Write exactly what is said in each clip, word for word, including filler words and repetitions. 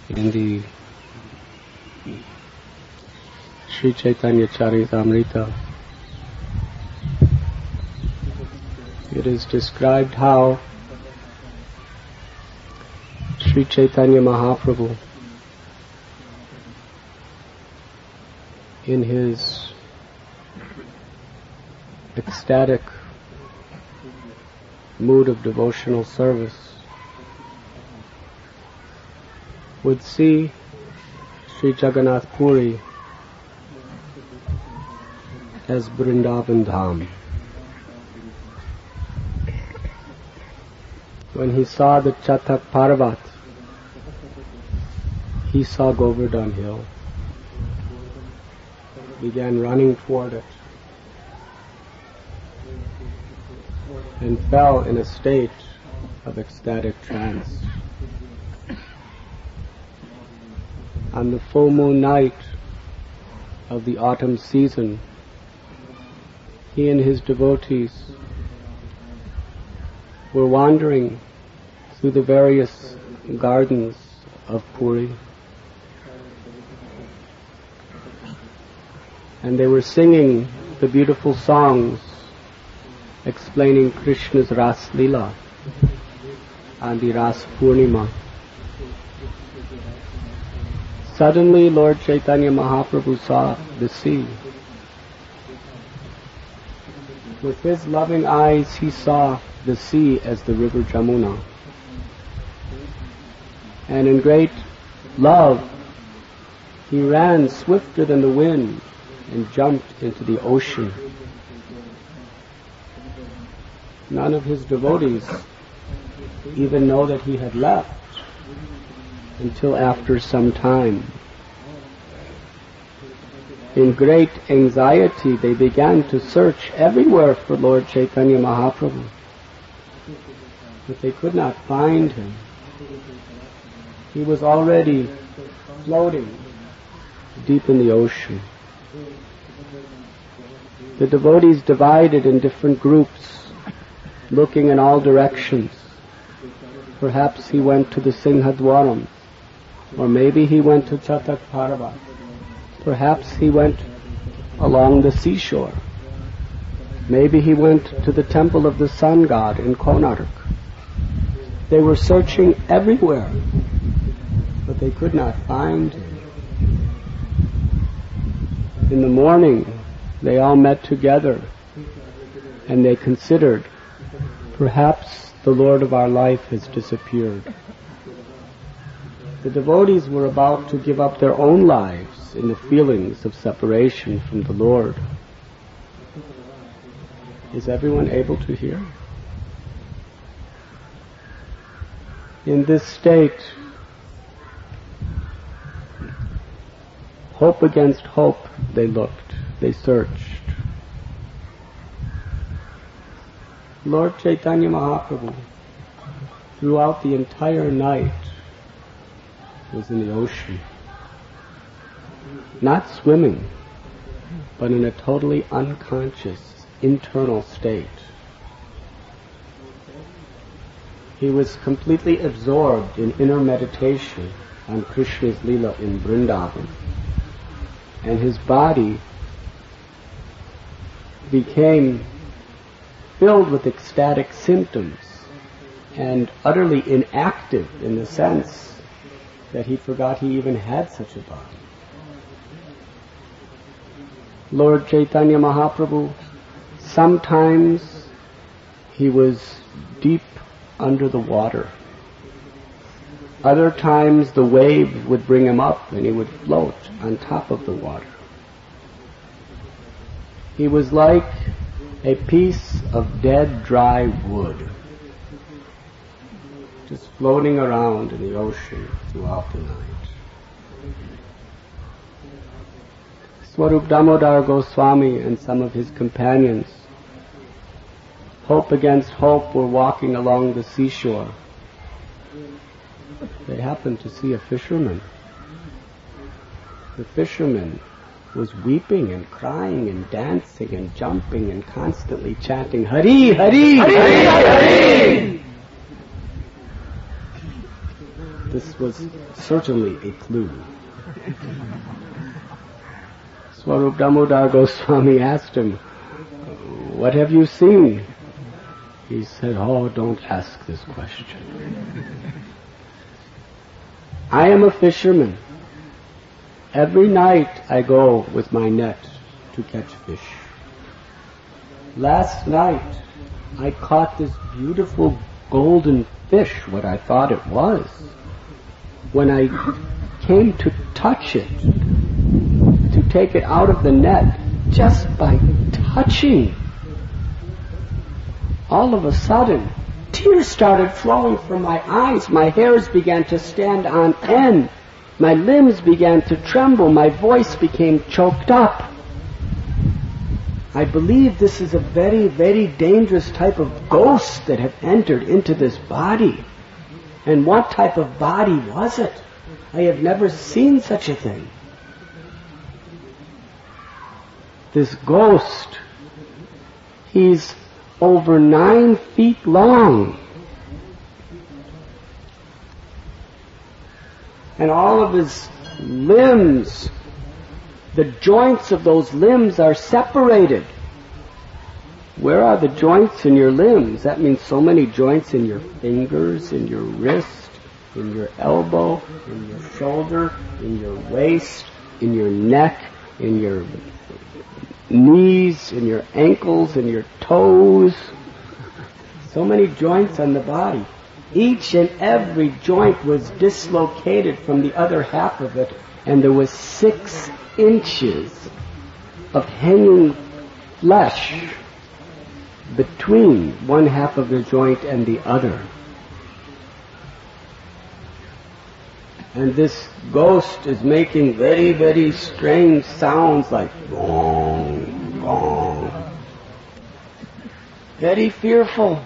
in the Sri Chaitanya Charitamrita, it is described how Sri Chaitanya Mahaprabhu, in his ecstatic mood of devotional service, would see Sri Jagannath Puri as Vrindavan Dham. When he saw the Chatak Parvat, he saw Govardhan Hill, began running toward it, and fell in a state of ecstatic trance. On the full moon night of the autumn season, he and his devotees were wandering through the various gardens of Puri, and they were singing the beautiful songs explaining Krishna's Ras Leela on the Ras Purnima. Suddenly Lord Chaitanya Mahaprabhu saw the sea. With his loving eyes he saw the sea as the river Jamuna. And in great love he ran swifter than the wind and jumped into the ocean. None of his devotees even know that he had left until after some time. In great anxiety they began to search everywhere for Lord Chaitanya Mahaprabhu, but they could not find him. He was already floating deep in the ocean. The devotees divided in different groups, looking in all directions. Perhaps he went to the Singhadwaram, or maybe he went to Chatak Parvat. Perhaps he went along the seashore. Maybe he went to the temple of the sun god in Konark. They were searching everywhere, but they could not find him. In the morning, they all met together, and they considered, perhaps the Lord of our life has disappeared. The devotees were about to give up their own lives in the feelings of separation from the Lord. Is everyone able to hear? In this state, hope against hope, they looked, they searched. Lord Chaitanya Mahaprabhu, throughout the entire night, was in the ocean. Not swimming, but in a totally unconscious, internal state. He was completely absorbed in inner meditation on Krishna's Leela in Vrindavan, and his body became filled with ecstatic symptoms and utterly inactive in the sense that he forgot he even had such a body. Lord Chaitanya Mahaprabhu, sometimes he was deep under the water. Other times the waves would bring him up and he would float on top of the water. He was like a piece of dead, dry wood, just floating around in the ocean throughout the night. Swarup Damodar Goswami and some of his companions, hope against hope, were walking along the seashore. They happened to see a fisherman. The fisherman was weeping and crying and dancing and jumping and constantly chanting, Hari, Hari, Hari, Hari, Hari. this was certainly a clue. Swarup Damodar Goswami asked him, "What have you seen?" He said, "Oh, don't ask this question. I am a fisherman. Every night I go with my net to catch fish. Last night I caught this beautiful golden fish, what I thought it was. When I came to touch it, to take it out of the net, just by touching, all of a sudden, tears started flowing from my eyes. My hairs began to stand on end. My limbs began to tremble. My voice became choked up. I believe this is a very, very dangerous type of ghost that had entered into this body. And what type of body was it? I have never seen such a thing. This ghost, he's over nine feet long. And all of his limbs, the joints of those limbs are separated. Where are the joints in your limbs? That means so many joints in your fingers, in your wrist, in your elbow, in your shoulder, in your waist, in your neck, in your knees, in your ankles, in your toes. So many joints on the body. Each and every joint was dislocated from the other half of it, and there was six inches of hanging flesh between one half of the joint and the other. And this ghost is making very, very strange sounds like gong, gong. Very fearful.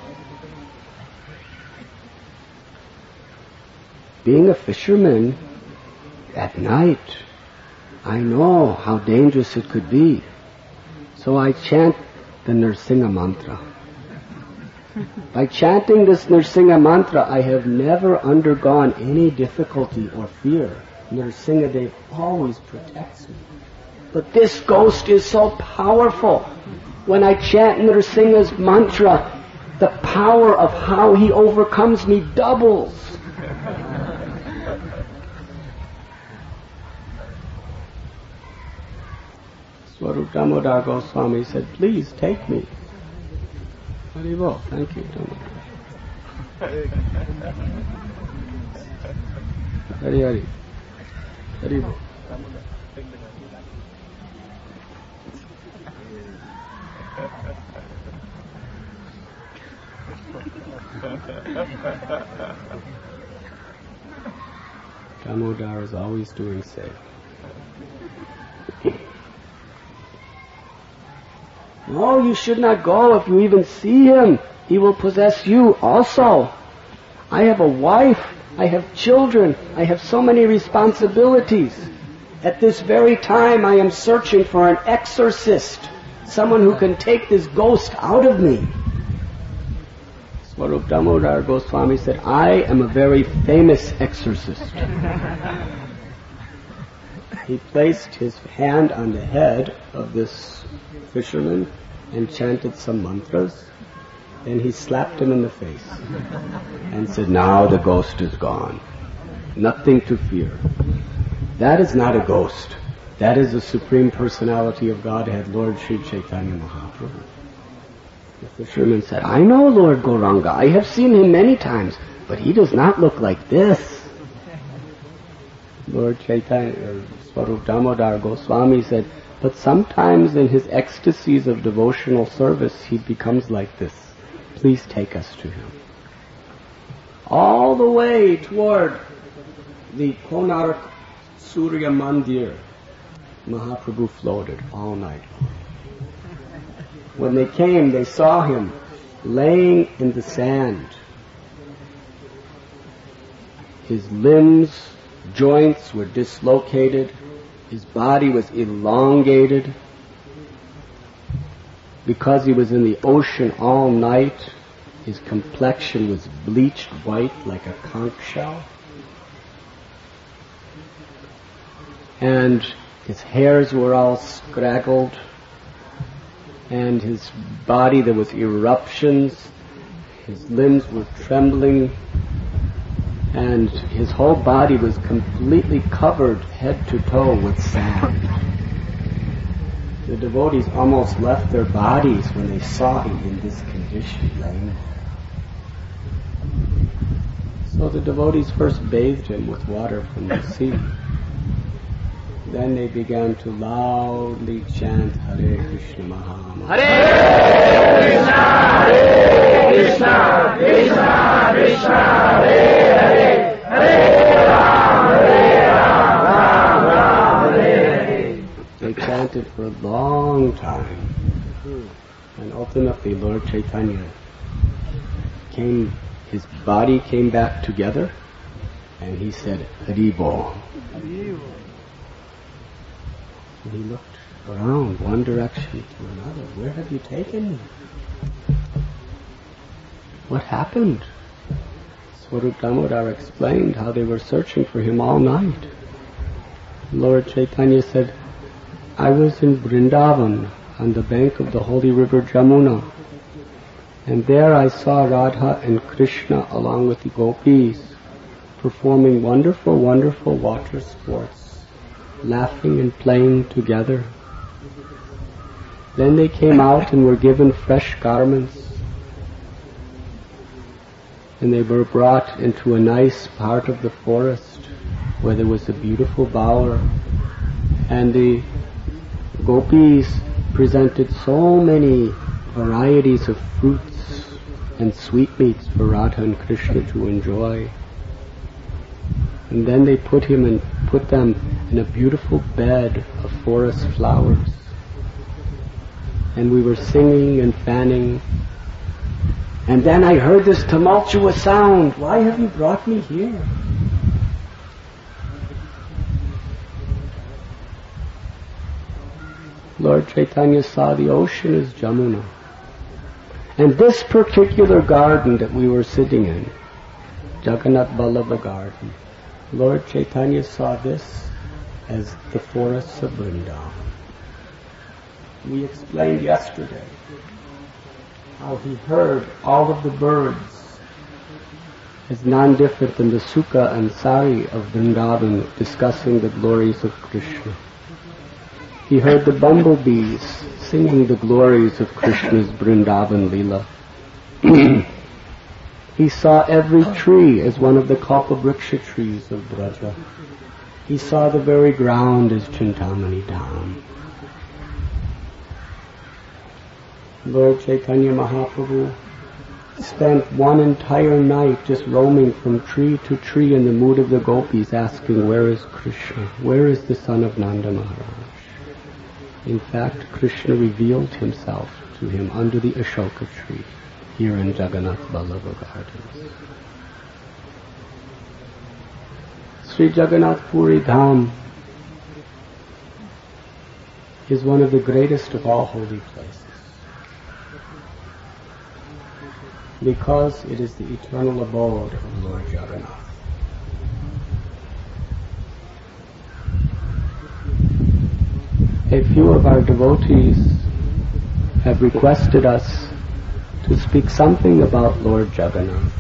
Being a fisherman at night, I know how dangerous it could be. So I chant the Nrsimha mantra. By chanting this Nrsimha mantra, I have never undergone any difficulty or fear. Nrsimha Dev always protects me. But this ghost is so powerful. When I chant Nrsimha's mantra, the power of how he overcomes me doubles. Swarup Damodar Goswami said, "Please take me." Haribol, thank you, Damodar. Hari Hari. Haribol. Damodar is always doing safe. No, you should not go. If you even see him, he will possess you also. I have a wife. I have children. I have so many responsibilities. At this very time, I am searching for an exorcist, someone who can take this ghost out of me. Swarup Damodar Goswami said, "I am a very famous exorcist." He placed his hand on the head of this fisherman and chanted some mantras. Then he slapped him in the face and said, "Now the ghost is gone. Nothing to fear." That is not a ghost. That is the Supreme Personality of Godhead, Lord Sri Chaitanya Mahaprabhu. The fisherman said, "I know Lord Gauranga. I have seen him many times, but he does not look like this." Lord Chaitanya, Swarup Damodar Goswami said, "But sometimes in his ecstasies of devotional service, he becomes like this. Please take us to him." All the way toward the Konark Surya Mandir, Mahaprabhu floated all night long. When they came, they saw him laying in the sand. His limbs, joints were dislocated. His body was elongated. Because he was in the ocean all night, his complexion was bleached white like a conch shell. and his hairs were all scraggled, and his body, there was eruptions, his limbs were trembling, and his whole body was completely covered head to toe with sand. The devotees almost left their bodies when they saw him in this condition laying there. So the devotees first bathed him with water from the sea. Then they began to loudly chant Hare Krishna Maha. Hare Krishna, Hare Krishna, Krishna Krishna, Hare Hare, Hare Ram, Hare Ram, Ram Ram, Hare Hare. They chanted for a long time, and ultimately Lord Chaitanya came, his body came back together, and he said, Hari Bol. And he looked around, one direction to another. Where have you taken me? What happened? Swarup Damodar explained how they were searching for him all night. Lord Chaitanya said, I was in Vrindavan on the bank of the holy river Jamuna, and there I saw Radha and Krishna along with the gopis performing wonderful, wonderful water sports, laughing and playing together. Then they came out and were given fresh garments, and they were brought into a nice part of the forest where there was a beautiful bower, and the gopis presented so many varieties of fruits and sweetmeats for Radha and Krishna to enjoy. And then they put him and put them in a beautiful bed of forest flowers. And we were singing and fanning. And then I heard this tumultuous sound. Why have you brought me here? Lord Chaitanya saw the ocean as Jamuna. And this particular garden that we were sitting in, Jagannath Vallabha garden, Lord Chaitanya saw this as the forests of Vrindavan. We explained yesterday how he heard all of the birds as non-different than the Sukha and Sari of Vrindavan discussing the glories of Krishna. He heard the bumblebees singing the glories of Krishna's Vrindavan Leela. He saw every tree as one of the Kalpavriksha trees of Braja. He saw the very ground as Chintamani Dham. Lord Chaitanya Mahaprabhu spent one entire night just roaming from tree to tree in the mood of the gopis, asking, where is Krishna? Where is the son of Nanda Maharaj? In fact, Krishna revealed himself to him under the Ashoka tree here in Jagannath Vallabha Gardens. Sri Jagannath Puri Dham is one of the greatest of all holy places, because it is the eternal abode of Lord Jagannath. A few of our devotees have requested us to speak something about Lord Jagannath.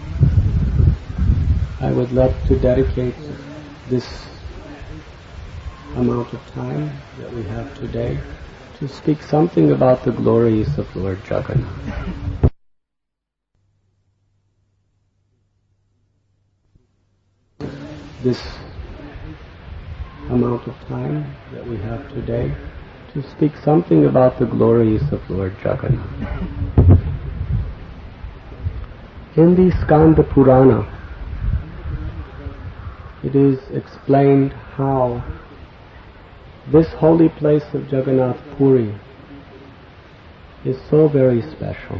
I would love to dedicate this amount of time that we have today to speak something about the glories of Lord Jagannath. This amount of time that we have today to speak something about the glories of Lord Jagannath. In the Skanda Purana, it is explained how this holy place of Jagannath Puri is so very special.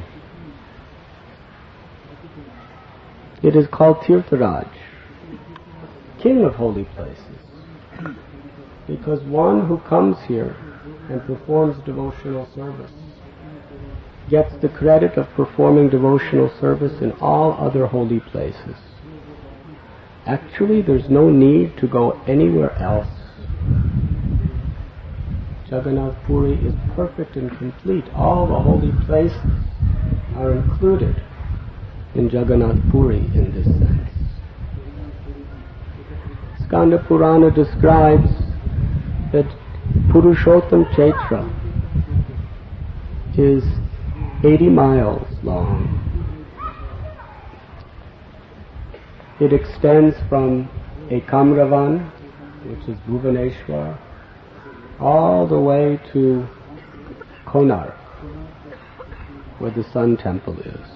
It is called Tirtharaj, King of holy places, because one who comes here and performs devotional service gets the credit of performing devotional service in all other holy places. Actually, there's no need to go anywhere else Jagannath Puri is perfect and complete. All the holy places are included in Jagannath Puri in this sense. Skanda Purana describes that Purushottam Kshetra is eighty miles long. It extends from Ekamravan, which is Bhuvaneshwar, all the way to Konark, where the Sun Temple is.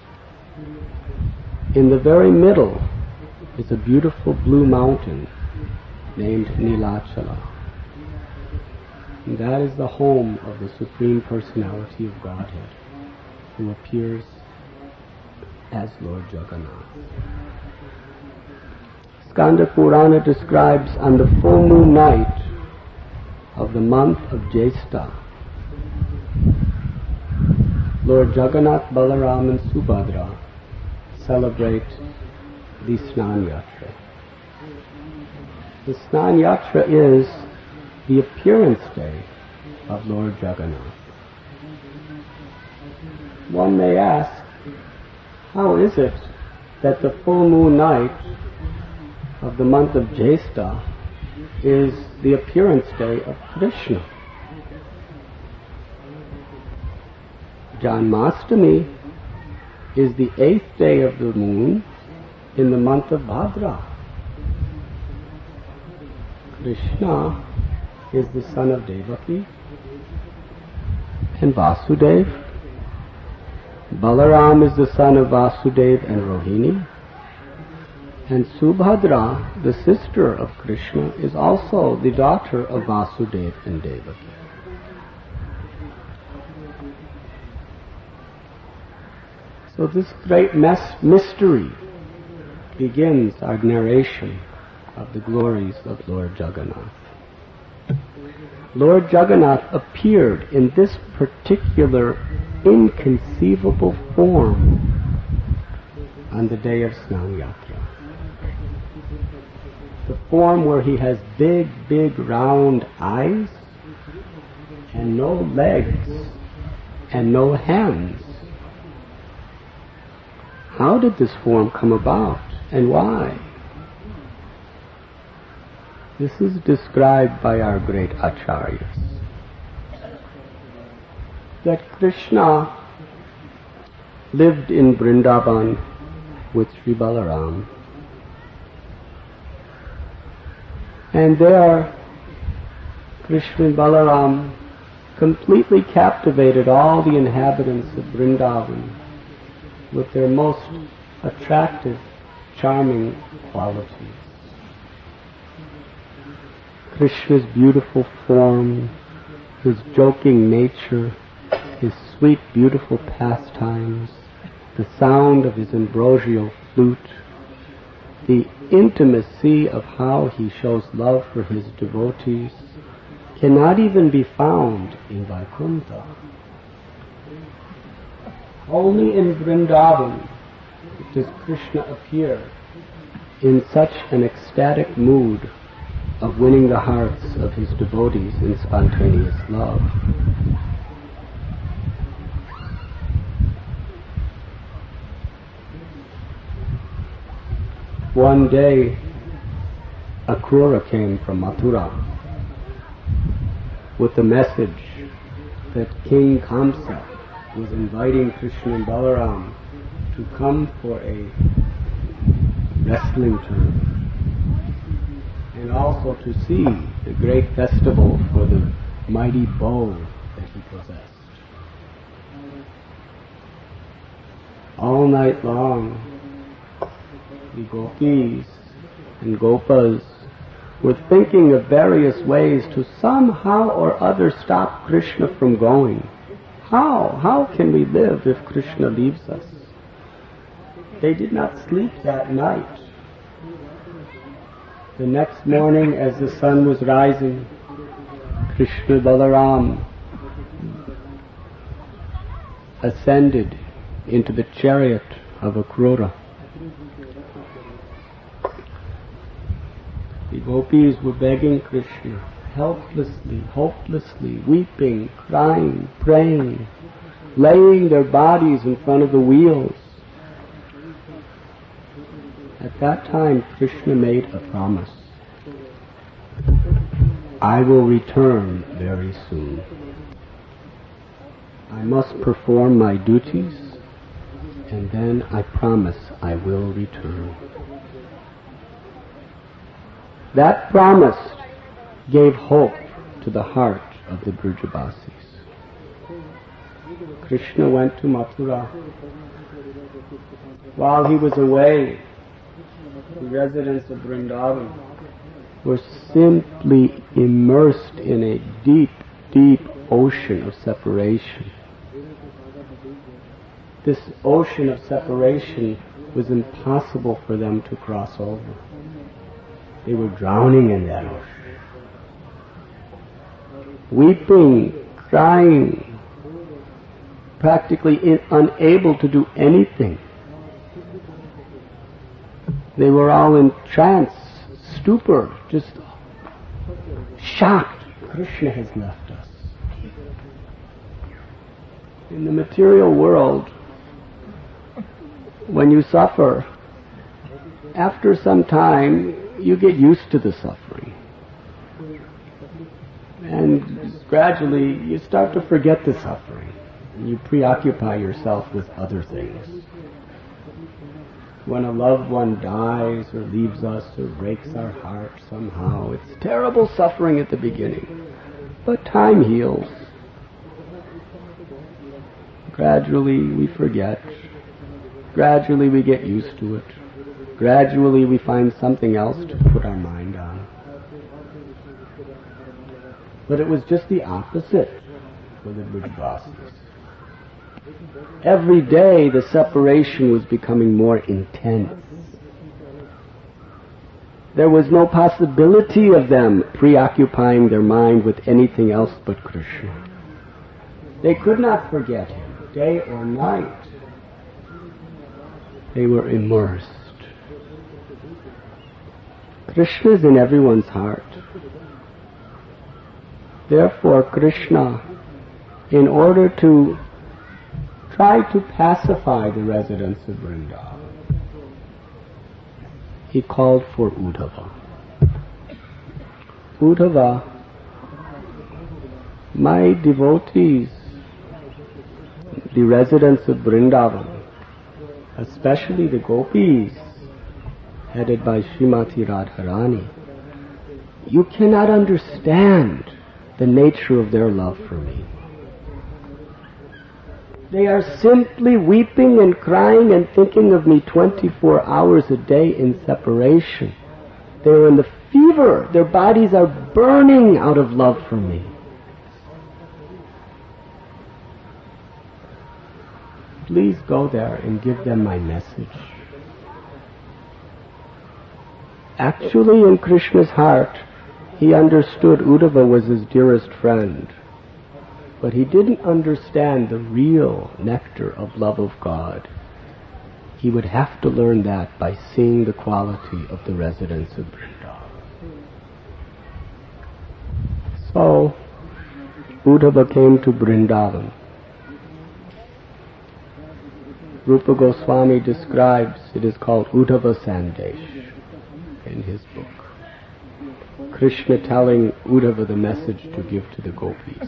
In the very middle is a beautiful blue mountain named Nilachala. And that is the home of the Supreme Personality of Godhead, who appears as Lord Jagannath. Skanda Purana describes on the full moon night of the month of Jyestha, Lord Jagannath, Balaram and Subhadra celebrate the Snan Yatra. The Snan Yatra is the appearance day of Lord Jagannath. One may ask, how is it that the full moon night of the month of Jyestha is the appearance day of Krishna? Janmashtami is the eighth day of the moon in the month of Bhadra. Krishna is the son of Devaki and Vasudev. Balaram is the son of Vasudev and Rohini. And Subhadra, the sister of Krishna, is also the daughter of Vasudev and Devaki. So this great mes- mystery begins our narration of the glories of Lord Jagannath. Lord Jagannath appeared in this particular inconceivable form on the day of Snan Yatra. The form where he has big, big round eyes and no legs and no hands. How did this form come about and why? This is described by our great acharyas. That Krishna lived in Vrindavan with Sri Balaram. And there, Krishna and Balaram completely captivated all the inhabitants of Vrindavan with their most attractive, charming qualities. Krishna's beautiful form, his joking nature, his sweet, beautiful pastimes, the sound of his ambrosial flute, the intimacy of how he shows love for his devotees cannot even be found in Vaikuntha. Only in Vrindavan does Krishna appear in such an ecstatic mood of winning the hearts of his devotees in spontaneous love. One day, Akrura came from Mathura with the message that King Kamsa was inviting Krishna and Balaram to come for a wrestling tournament and also to see the great festival for the mighty bow that he possessed. All night long, the gopis and gopas were thinking of various ways to somehow or other stop Krishna from going. How? How can we live if Krishna leaves us? They did not sleep that night. The next morning, as the sun was rising, Krishna Balaram ascended into the chariot of Akrura. The gopis were begging Krishna, helplessly, hopelessly, weeping, crying, praying, laying their bodies in front of the wheels. At that time, Krishna made a promise. I will return very soon. I must perform my duties, and then I promise I will return. That promise gave hope to the heart of the Brijabasis. Krishna went to Mathura. While he was away, the residents of Vrindavan were simply immersed in a deep, deep ocean of separation. This ocean of separation was impossible for them to cross over. They were drowning in that ocean. Weeping, crying, practically in, unable to do anything. They were all in trance, stupor, just shocked. Krishna has left us. In the material world, when you suffer, after some time, you get used to the suffering. And gradually, you start to forget the suffering. You preoccupy yourself with other things. When a loved one dies or leaves us or breaks our heart somehow, it's terrible suffering at the beginning. But time heals. Gradually, we forget. Gradually, we get used to it. Gradually, we find something else to put our mind on. But it was just the opposite for the Brijabasis. Every day, the separation was becoming more intense. There was no possibility of them preoccupying their mind with anything else but Krishna. They could not forget him, day or night. They were immersed. Krishna is in everyone's heart. Therefore, Krishna, in order to try to pacify the residents of Vrindavan, he called for Uddhava. Uddhava, my devotees, the residents of Vrindavan, especially the gopis, headed by Srimati Radharani, you cannot understand the nature of their love for me. They are simply weeping and crying and thinking of me twenty-four hours a day in separation. They are in the fever. Their bodies are burning out of love for me. Please go there and give them my message. Actually, in Krishna's heart, he understood Uddhava was his dearest friend. But he didn't understand the real nectar of love of God. He would have to learn that by seeing the quality of the residents of Vrindavan. So, Uddhava came to Vrindavan. Rupa Goswami describes, it is called Uddhava Sandesh in his book. Krishna telling Uddhava the message to give to the gopis.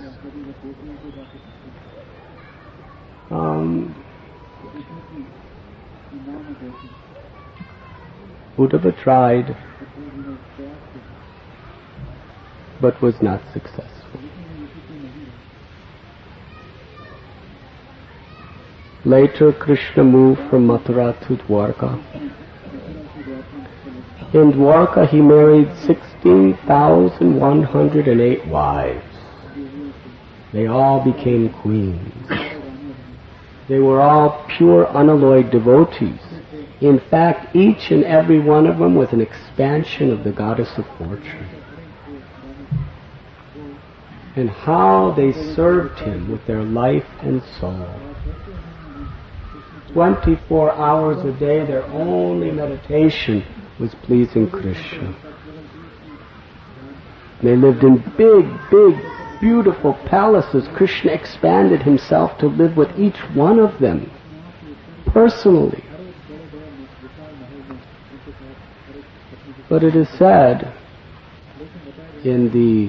Um, Uddhava tried, but was not successful. Later, Krishna moved from Mathura to Dwarka. In Dwarka, he married sixteen thousand one hundred eight wives. They all became queens. They were all pure, unalloyed devotees. In fact, each and every one of them was an expansion of the goddess of fortune. And how they served him with their life and soul. twenty-four hours a day, their only meditation was pleasing Krishna. They lived in big, big, beautiful palaces. Krishna expanded himself to live with each one of them personally. But it is said in the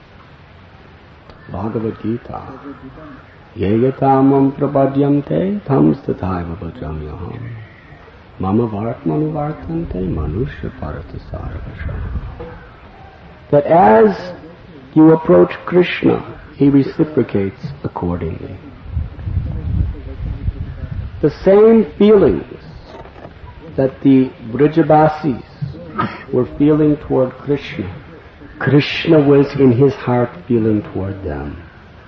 Bhagavad Gita, Yeyatamam prapadyante tam stataiva bhajamyaham mama vartmanu vartante manushya paratasarvasha. That as you approach Krishna, he reciprocates accordingly. The same feelings that the Vrijabasis were feeling toward Krishna, Krishna was in his heart feeling toward them.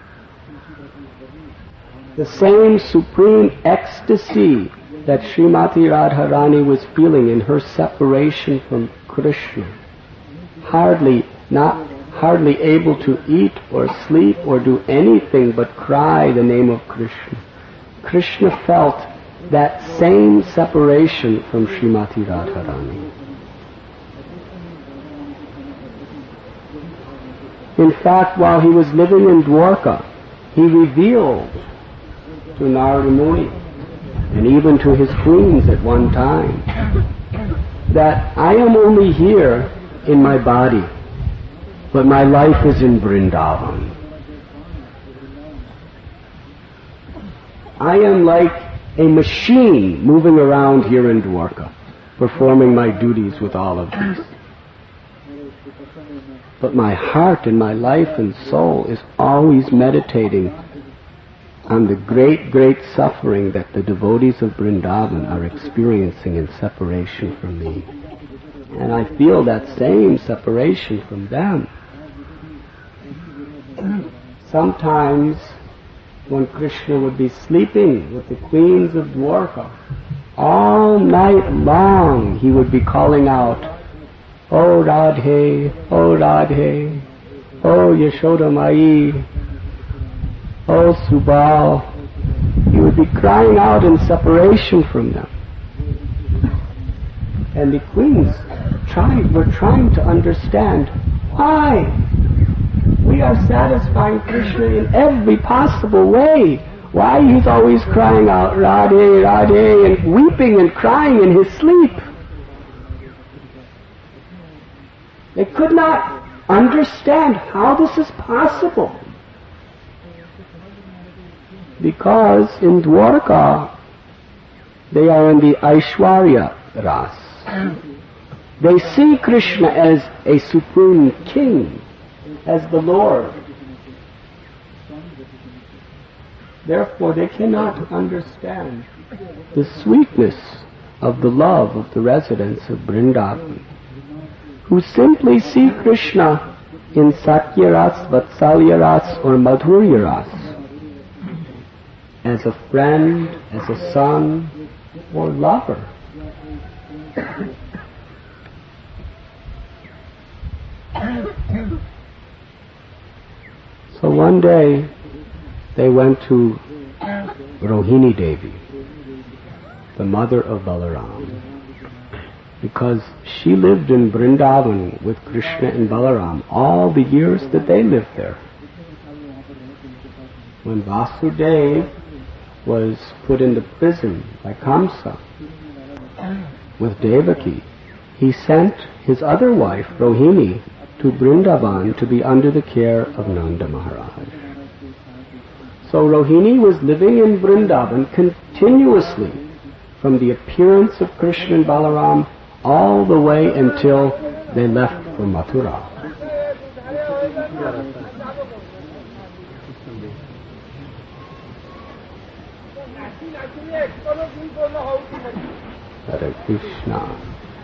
The same supreme ecstasy that Srimati Radharani was feeling in her separation from Krishna, hardly not hardly able to eat or sleep or do anything but cry the name of Krishna. Krishna felt that same separation from Srimati Radharani. In fact, while he was living in Dwarka, he revealed to Narada Muni and even to his queens at one time that I am only here in my body, but my life is in Vrindavan. I am like a machine moving around here in Dwarka, performing my duties with all of these. But my heart and my life and soul is always meditating on the great, great suffering that the devotees of Vrindavan are experiencing in separation from me. And I feel that same separation from them. Sometimes when Krishna would be sleeping with the queens of Dwarka, all night long he would be calling out, "O Radhe, O Radhe, O Yashoda Mai, O Subal." He would be crying out in separation from them. And the queens tried, were trying to understand why. We are satisfying Krishna in every possible way. Why he's always crying out, Radhe, Radhe, and weeping and crying in his sleep. They could not understand how this is possible. Because in Dwarka, they are in the Aishwarya Ras. They see Krishna as a supreme king, as the Lord. Therefore, they cannot understand the sweetness of the love of the residents of Vrindavan, who simply see Krishna in Satya Ras, Vatsalya Ras, or Madhurya Ras, as a friend, as a son, or lover. So one day they went to Rohini Devi, the mother of Balaram, because she lived in Vrindavan with Krishna and Balaram all the years that they lived there. When Vasudeva was put into prison by Kamsa with Devaki, he sent his other wife, Rohini, to Vrindavan to be under the care of Nanda Maharaj. So Rohini was living in Vrindavan continuously from the appearance of Krishna and Balaram all the way until they left for Mathura. Hare Krishna.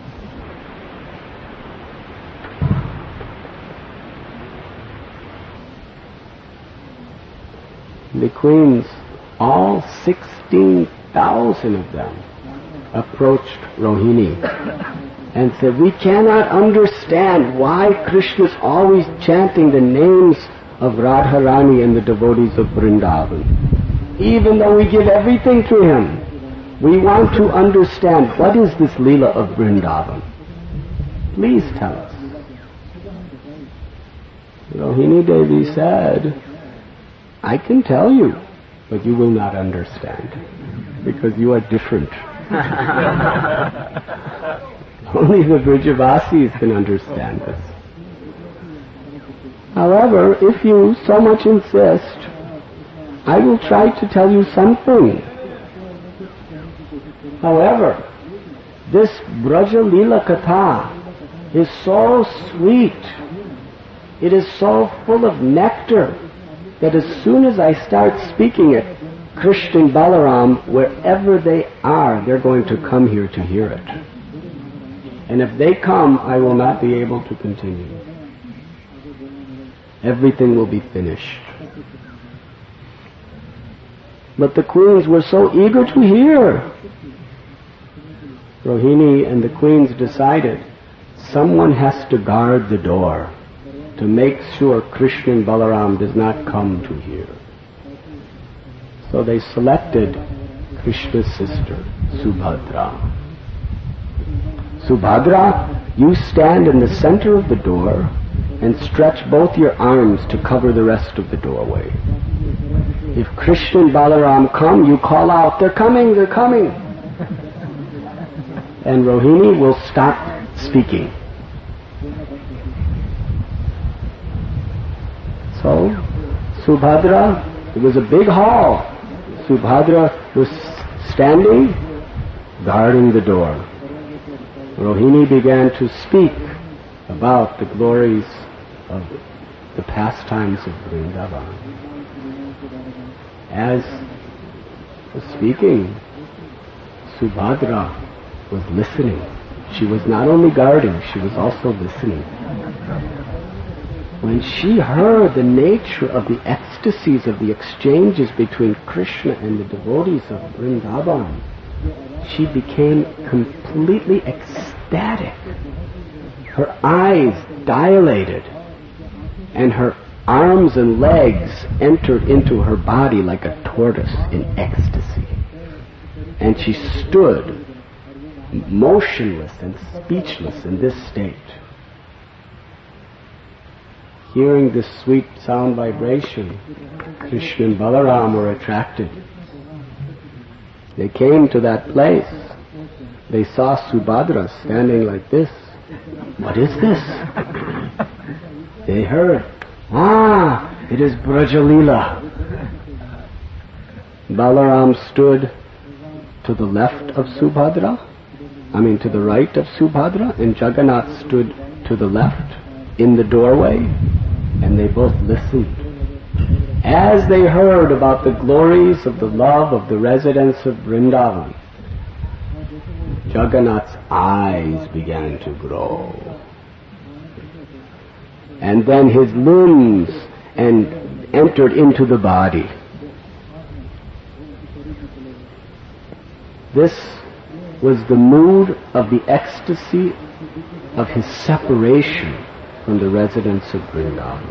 The queens, all sixteen thousand of them, approached Rohini and said, "We cannot understand why Krishna is always chanting the names of Radharani and the devotees of Vrindavan. Even though we give everything to him, we want to understand what is this Leela of Vrindavan. Please tell us." Rohini Devi said, I can tell you, but you will not understand, because you are different. Only the Brijavasis can understand this. However, if you so much insist, I will try to tell you something. However, this Braja Leela Katha is so sweet, it is so full of nectar, that as soon as I start speaking it, Krishna and Balaram, wherever they are, they're going to come here to hear it. And if they come, I will not be able to continue. Everything will be finished. But the queens were so eager to hear. Rohini and the queens decided someone has to guard the door to make sure Krishna and Balaram does not come to hear. So they selected Krishna's sister, Subhadra. Subhadra, you stand in the center of the door and stretch both your arms to cover the rest of the doorway. If Krishna and Balaram come, you call out, they're coming, they're coming. And Rohini will stop speaking. So, Subhadra, it was a big hall. Subhadra was standing, guarding the door. Rohini began to speak about the glories of the pastimes of Vrindavan. As was speaking, Subhadra was listening. She was not only guarding, she was also listening. When she heard the nature of the ecstasies of the exchanges between Krishna and the devotees of Vrindavan, she became completely ecstatic. Her eyes dilated, and her arms and legs entered into her body like a tortoise in ecstasy. And she stood motionless and speechless in this state. Hearing this sweet sound vibration, Krishna and Balaram were attracted. They came to that place. They saw Subhadra standing like this. What is this? They heard, ah, it is Braja Leela. Balaram stood to the left of Subhadra, I mean to the right of Subhadra, and Jagannath stood to the left in the doorway, and they both listened. As they heard about the glories of the love of the residents of Vrindavan, Jagannath's eyes began to grow. And then his limbs and entered into the body. This was the mood of the ecstasy of his separation from the residents of Vrindavan.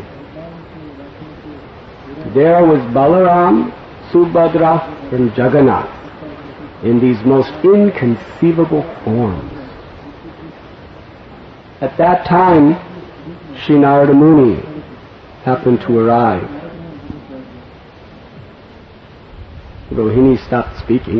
There was Balaram, Subhadra, and Jagannath in these most inconceivable forms. At that time, Sri Narada Muni happened to arrive. Rohini stopped speaking.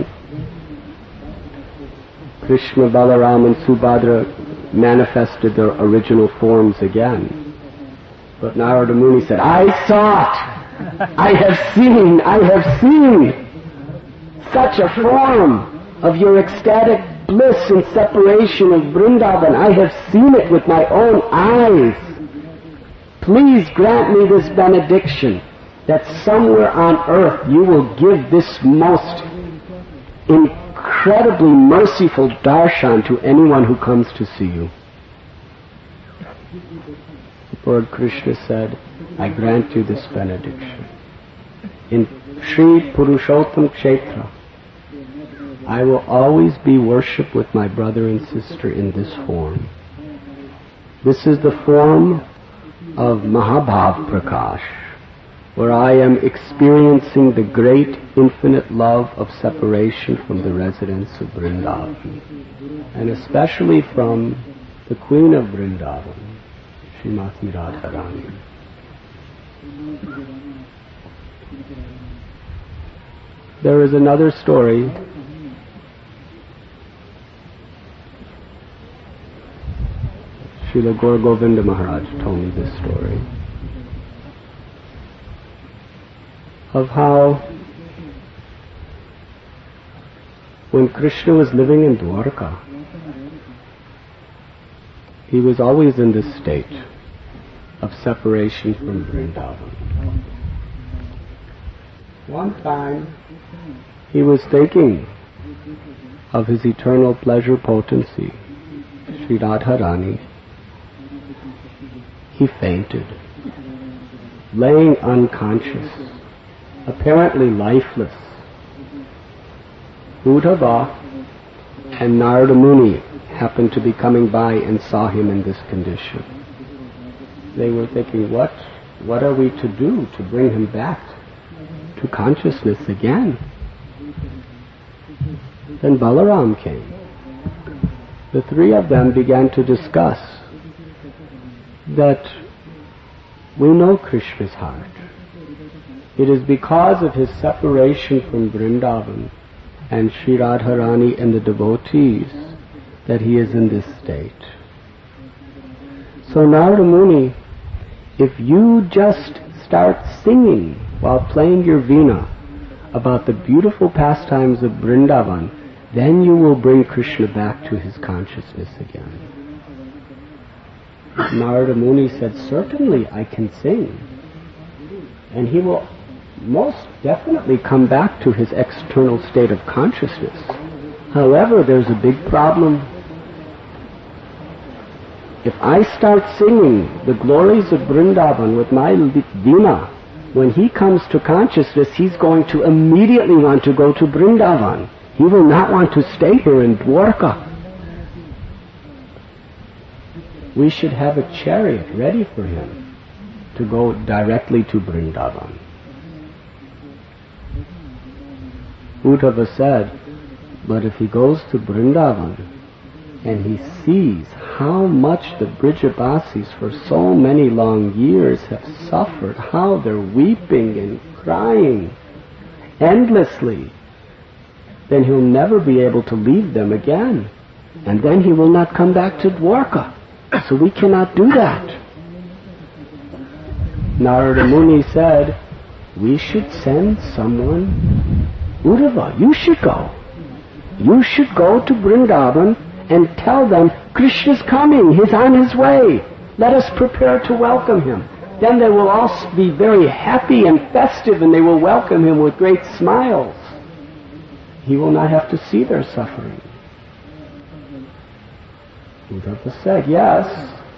Krishna, Balaram, and Subhadra manifested their original forms again. But Narada Muni said, I saw it! I have seen, I have seen such a form of your ecstatic bliss and separation of Vrindavan. I have seen it with my own eyes. Please grant me this benediction that somewhere on earth you will give this most incredibly merciful darshan to anyone who comes to see you. Lord Krishna said, I grant you this benediction. In Sri Purushottam Kshetra, I will always be worshipped with my brother and sister in this form. This is the form of Mahabhav Prakash, where I am experiencing the great infinite love of separation from the residents of Vrindavan, and especially from the Queen of Vrindavan, Srimati Radharani. There is another story Srila Gaur Govinda Maharaj told me this story of how when Krishna was living in Dwarka, he was always in this state of separation from Vrindavan. One time he was thinking of his eternal pleasure potency, Sri Radharani. He fainted, laying unconscious, apparently lifeless. Uddhava and Narada Muni happened to be coming by and saw him in this condition. They were thinking, what, what are we to do to bring him back to consciousness again? Then Balaram came. The three of them began to discuss that we know Krishna's heart. It is because of his separation from Vrindavan and Sri Radharani and the devotees that he is in this state. So Narada Muni, if you just start singing while playing your veena about the beautiful pastimes of Vrindavan, then you will bring Krishna back to his consciousness again. Narada Muni said, certainly I can sing. And he will most definitely come back to his external state of consciousness. However, there's a big problem. If I start singing the glories of Vrindavan with my veena, when he comes to consciousness, he's going to immediately want to go to Vrindavan. He will not want to stay here in Dwarka. We should have a chariot ready for him to go directly to Vrindavan. Uddhava said, but if he goes to Vrindavan and he sees how much the Brijabasis for so many long years have suffered, how they're weeping and crying endlessly, then he'll never be able to leave them again. And then he will not come back to Dwarka. So we cannot do that. Narada Muni said, we should send someone. Uddhava, you should go. You should go to Vrindavan and tell them, Krishna's coming, he's on his way. Let us prepare to welcome him. Then they will all be very happy and festive, and they will welcome him with great smiles. He will not have to see their suffering. Uddhava said, yes,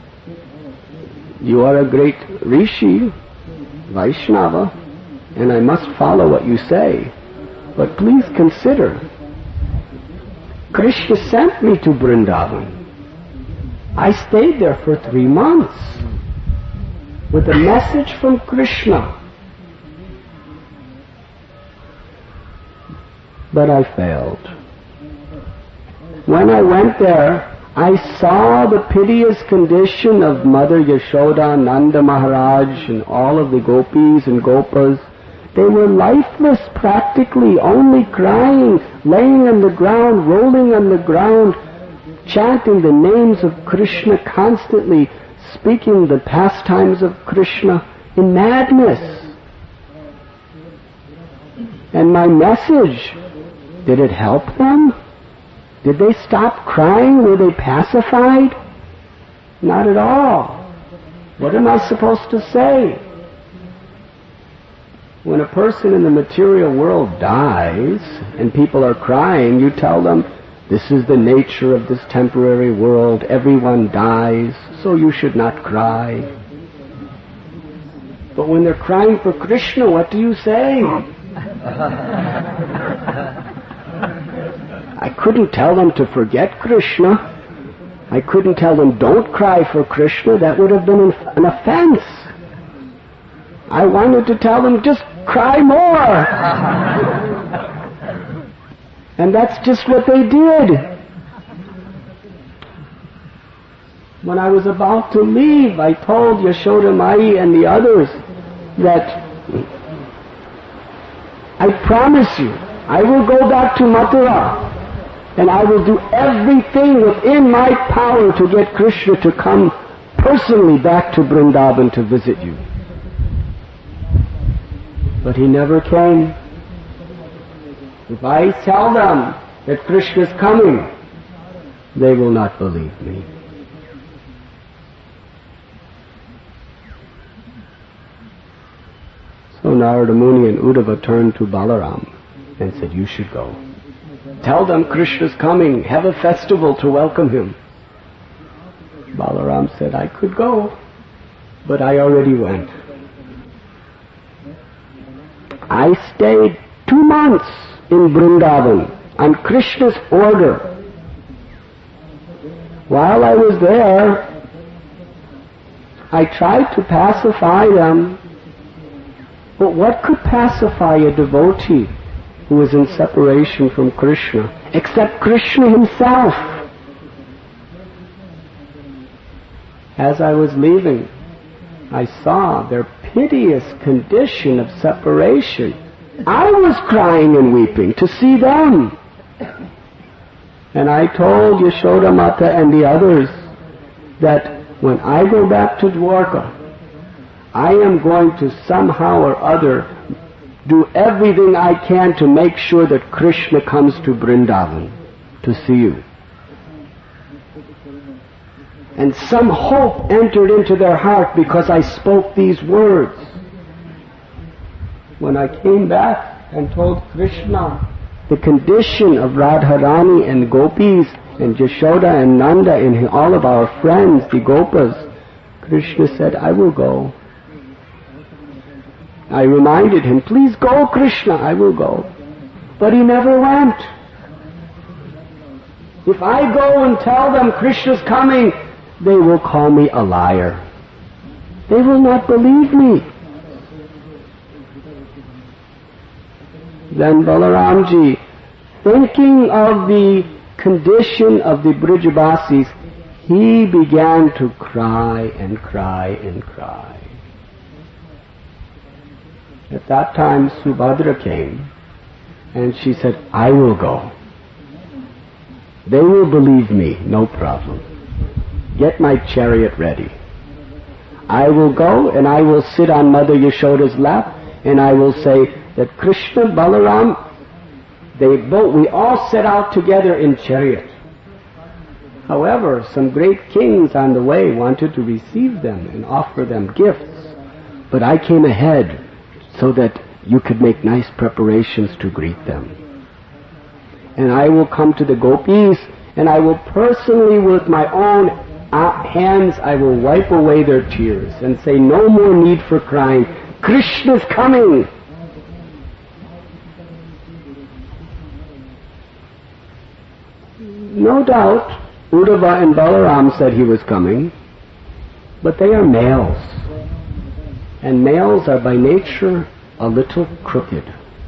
you are a great rishi, Vaishnava, and I must follow what you say. But please consider, Krishna sent me to Vrindavan. I stayed there for three months with a message from Krishna. But I failed. When I went there, I saw the piteous condition of Mother Yashoda, Nanda Maharaj, and all of the gopis and gopas. They were lifeless practically, only crying, laying on the ground, rolling on the ground, chanting the names of Krishna constantly, speaking the pastimes of Krishna in madness. And my message, did it help them? Did they stop crying? Were they pacified? Not at all. What am I supposed to say? When a person in the material world dies and people are crying, you tell them, this is the nature of this temporary world. Everyone dies, so you should not cry. But when they're crying for Krishna, what do you say? I couldn't tell them to forget Krishna. I couldn't tell them don't cry for Krishna. That would have been an offense. I wanted to tell them just cry more. And that's just what they did. When I was about to leave, I told Yashoda Mai and the others, that I promise you, I will go back to Mathura and I will do everything within my power to get Krishna to come personally back to Vrindavan to visit you. But he never came. If I tell them that Krishna is coming, they will not believe me. So Narada Muni and Uddhava turned to Balaram and said, you should go. Tell them Krishna's coming. Have a festival to welcome him. Balaram said, I could go, but I already went. I stayed two months in Vrindavan on Krishna's order. While I was there, I tried to pacify them. But what could pacify a devotee who is in separation from Krishna except Krishna himself? As I was leaving, I saw their piteous condition of separation. I was crying and weeping to see them. And I told Yashoda Mata and the others that when I go back to Dwarka, I am going to somehow or other do everything I can to make sure that Krishna comes to Vrindavan to see you. And some hope entered into their heart because I spoke these words. When I came back and told Krishna the condition of Radharani and Gopis and Yashoda and Nanda and all of our friends, the Gopas, Krishna said, I will go. I reminded him, please go, Krishna, I will go. But he never went. If I go and tell them Krishna's coming, they will call me a liar. They will not believe me. Then Balaramji, thinking of the condition of the Brijabasis, he began to cry and cry and cry. At that time, Subhadra came, and she said, I will go. They will believe me, no problem. Get my chariot ready. I will go, and I will sit on Mother Yashoda's lap, and I will say that Krishna, Balaram, they both, we all set out together in chariot. However, some great kings on the way wanted to receive them and offer them gifts, but I came ahead so that you could make nice preparations to greet them. And I will come to the gopis, and I will personally, with my own hands, I will wipe away their tears and say, no more need for crying. Krishna's coming! No doubt, Uddhava and Balaram said he was coming, but they are males. And males are by nature a little crooked.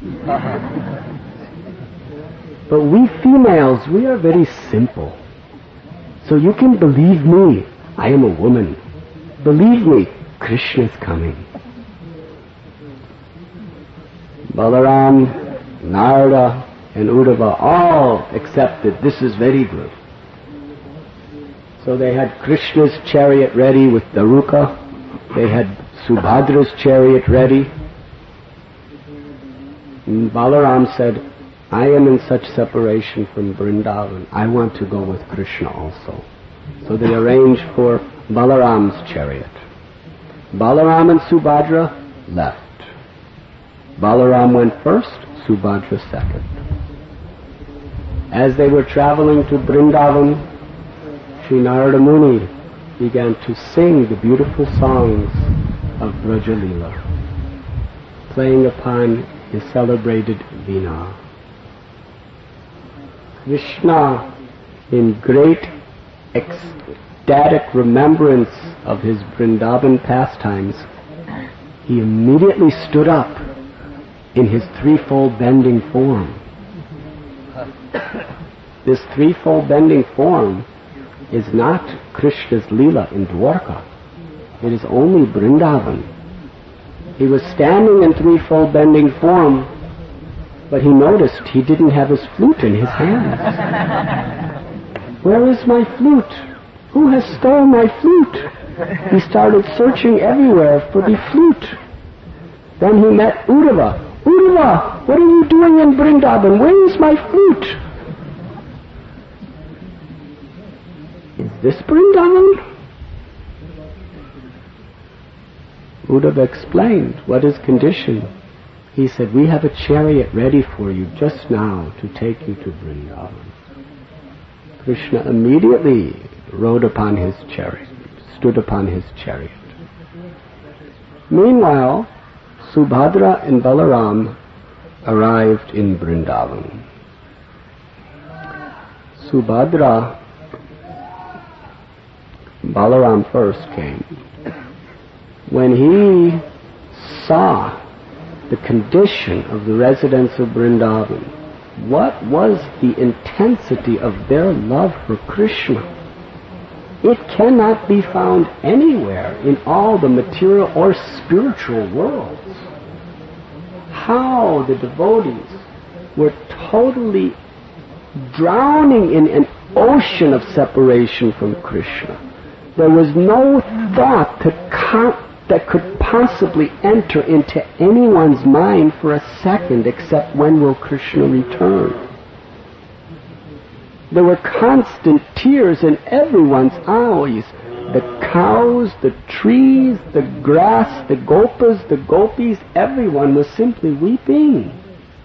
But we females, we are very simple. So you can believe me, I am a woman. Believe me, Krishna is coming. Balaram, Narada, and Uddhava all accepted this is very good. So they had Krishna's chariot ready with Daruka. They had Subhadra's chariot ready. And Balaram said, I am in such separation from Vrindavan. I want to go with Krishna also. So they arranged for Balaram's chariot. Balaram and Subhadra left. Balaram went first, Subhadra second. As they were traveling to Vrindavan, Sri Narada Muni began to sing the beautiful songs of Braja Leela, playing upon his celebrated Veena. Krishna, in great ecstatic remembrance of his Vrindavan pastimes, he immediately stood up in his threefold bending form. This threefold bending form is not Krishna's Leela in Dwarka. It is only Vrindavan. He was standing in threefold bending form, but he noticed he didn't have his flute in his hands. Where is my flute? Who has stolen my flute? He started searching everywhere for the flute. Then he met Uddhava. Uddhava, what are you doing in Vrindavan? Where is my flute? Is this Vrindavan? Uddhava explained what is conditioned. He said, we have a chariot ready for you just now to take you to Vrindavan. Krishna immediately rode upon his chariot, stood upon his chariot. Meanwhile, Subhadra and Balaram arrived in Vrindavan. Subhadra, Balaram first came. When he saw the condition of the residents of Vrindavan, what was the intensity of their love for Krishna? It cannot be found anywhere in all the material or spiritual worlds. How the devotees were totally drowning in an ocean of separation from Krishna. There was no thought to con- that could possibly enter into anyone's mind for a second except when will Krishna return. There were constant tears in everyone's eyes. The cows, the trees, the grass, the gopas, the gopis, everyone was simply weeping.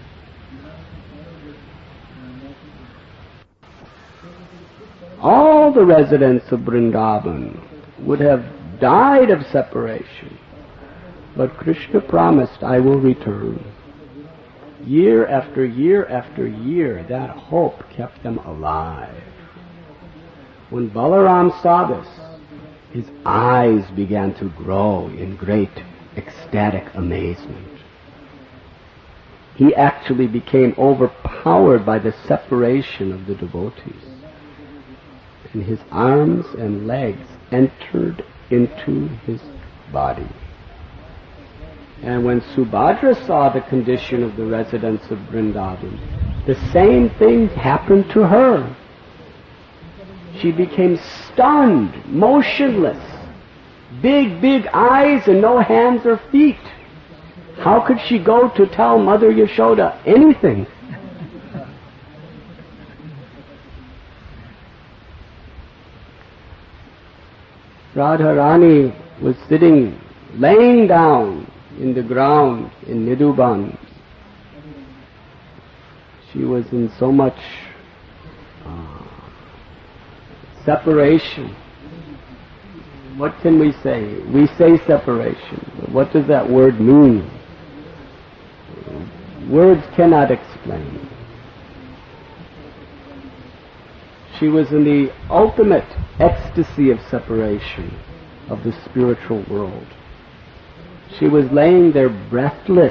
All the residents of Vrindavan would have died of separation. But Krishna promised, I will return. Year after year after year, that hope kept them alive. When Balaram saw this, his eyes began to grow in great ecstatic amazement. He actually became overpowered by the separation of the devotees. And his arms and legs entered into his body. And when Subhadra saw the condition of the residents of Vrindavan, the same thing happened to her. She became stunned, motionless, big, big eyes and no hands or feet. How could she go to tell Mother Yashoda anything? Radharani was sitting, laying down in the ground in Nidhuban. She was in so much uh, separation. What can we say? We say separation. But what does that word mean? Words cannot explain. She was in the ultimate ecstasy of separation of the spiritual world. She was laying there breathless.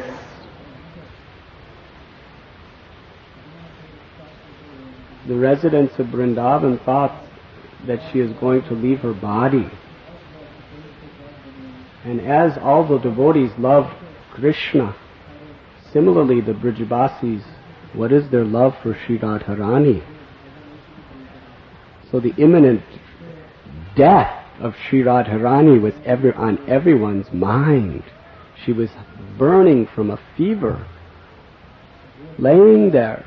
The residents of Vrindavan thought that she is going to leave her body. And as all the devotees loved Krishna, similarly the Brijabasis, what is their love for Sri Radharani? So the imminent death of Sri Radharani was ever on everyone's mind. She was burning from a fever, laying there.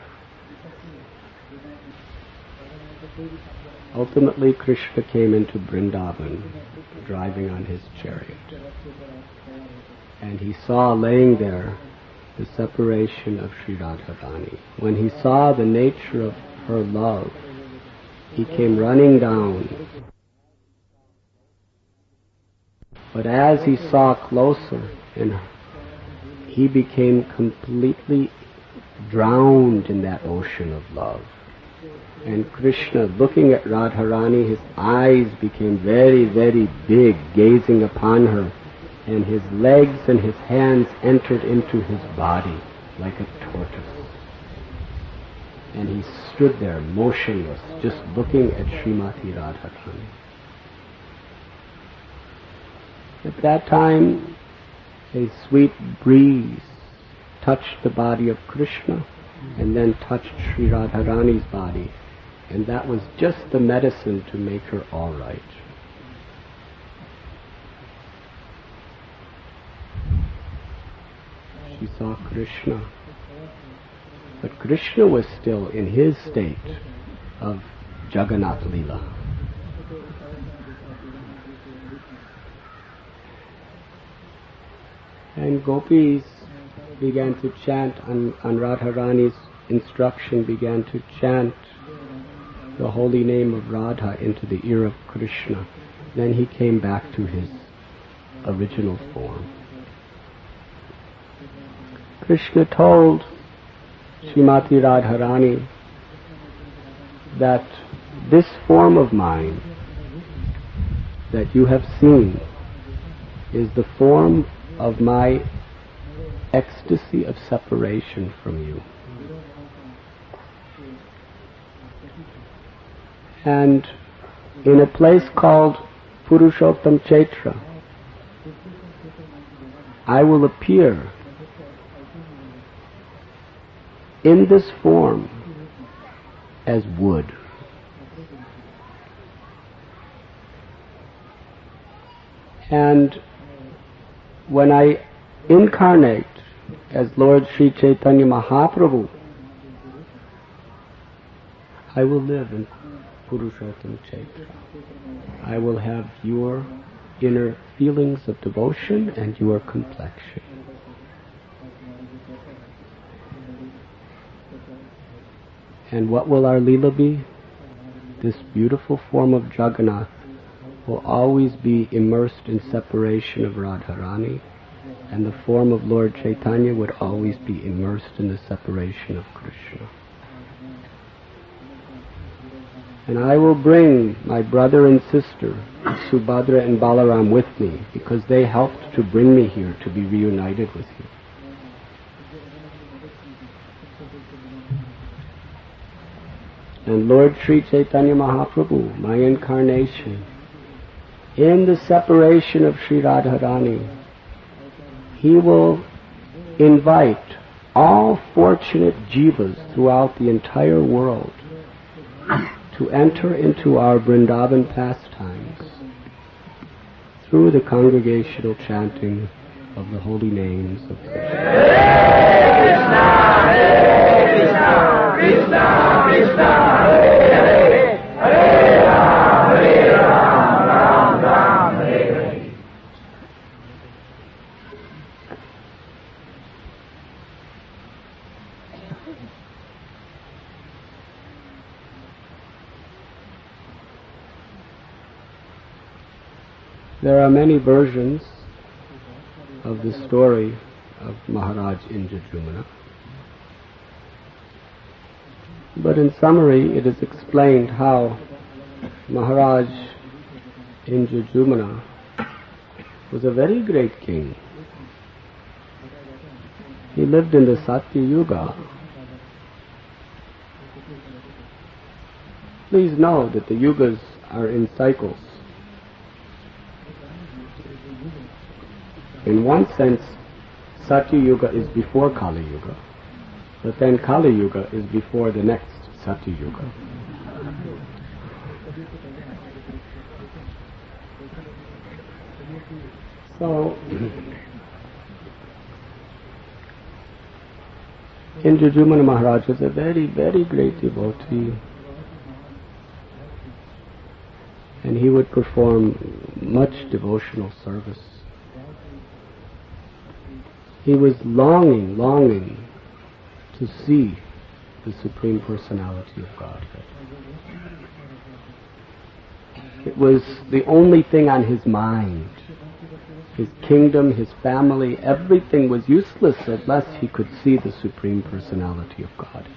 Ultimately, Krishna came into Vrindavan, driving on his chariot. And he saw laying there the separation of Sri Radharani. When he saw the nature of her love, he came running down. But as he saw closer, and he became completely drowned in that ocean of love. And Krishna, looking at Radharani, his eyes became very, very big, gazing upon her, and his legs and his hands entered into his body like a tortoise. And he stood there motionless, just looking at Srimati Radharani. At that time, a sweet breeze touched the body of Krishna and then touched Sri Radharani's body, and that was just the medicine to make her all right. She saw Krishna, but Krishna was still in his state of Jagannath Leela. And gopis began to chant on, on Radharani's instruction, began to chant the holy name of Radha into the ear of Krishna. Then he came back to his original form. Krishna told Srimati Radharani that this form of mine that you have seen is the form of my ecstasy of separation from you. And in a place called Purushottam Kshetra, I will appear in this form as wood. And when I incarnate as Lord Sri Chaitanya Mahaprabhu, I will live in Purushottam Kshetra. I will have your inner feelings of devotion and your complexion. And what will our Leela be? This beautiful form of Jagannath will always be immersed in separation of Radharani, and the form of Lord Chaitanya would always be immersed in the separation of Krishna. And I will bring my brother and sister, Subhadra and Balaram, with me, because they helped to bring me here to be reunited with you. And Lord Sri Chaitanya Mahaprabhu, my incarnation, in the separation of Sri Radharani, he will invite all fortunate jivas throughout the entire world to enter into our Vrindavan pastimes through the congregational chanting of the holy names of Krishna. Hare Krishna, Krishna Krishna, Hare Hare, Hare Ram, Hare Ram, Ram Ram, Hare Hare. There are many versions of the story of Maharaj Indradyumna, but in summary it is explained how Maharaj Indradyumna was a very great king. He lived in the Satya Yuga. Please know that the yugas are in cycles. In one sense, Satya Yuga is before Kali Yuga, but then Kali Yuga is before the next Satya Yuga. So, Indradyumna Maharaj was a very, very great devotee, and he would perform much devotional service. He was longing, longing to see the Supreme Personality of Godhead. It was the only thing on his mind. His kingdom, his family, everything was useless unless he could see the Supreme Personality of Godhead.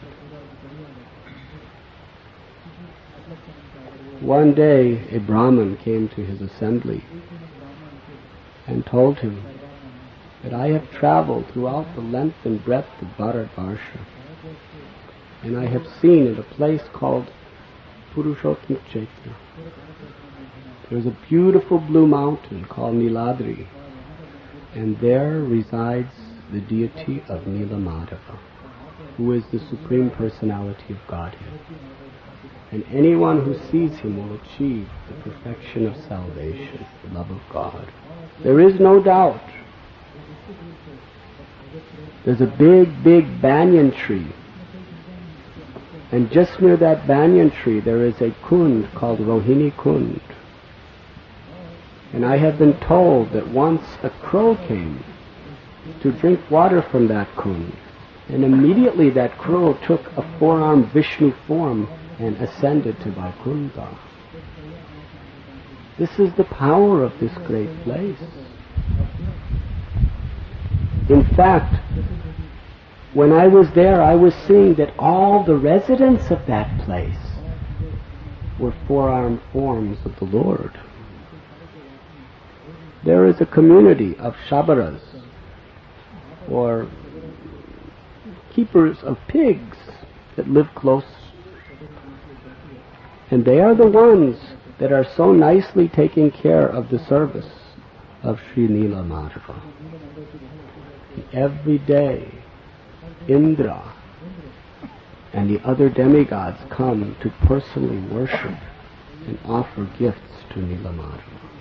One day, a Brahmin came to his assembly and told him that I have traveled throughout the length and breadth of Bharatvarsha, and I have seen at a place called Purushottam Kshetra, there's a beautiful blue mountain called Niladri, and there resides the deity of Nilamadeva, who is the Supreme Personality of Godhead. And anyone who sees him will achieve the perfection of salvation, the love of God. There is no doubt. There's a big, big banyan tree. And just near that banyan tree there is a kund called Rohini Kund. And I have been told that once a crow came to drink water from that kund, and immediately that crow took a four-armed Vishnu form and ascended to Vaikuntha. This is the power of this great place. In fact, when I was there, I was seeing that all the residents of that place were four-armed forms of the Lord. There is a community of Shabaras, or keepers of pigs, that live close. And they are the ones that are so nicely taking care of the service of Sri Nilamadeva. Every day, Indra and the other demigods come to personally worship and offer gifts to Nilamadeva.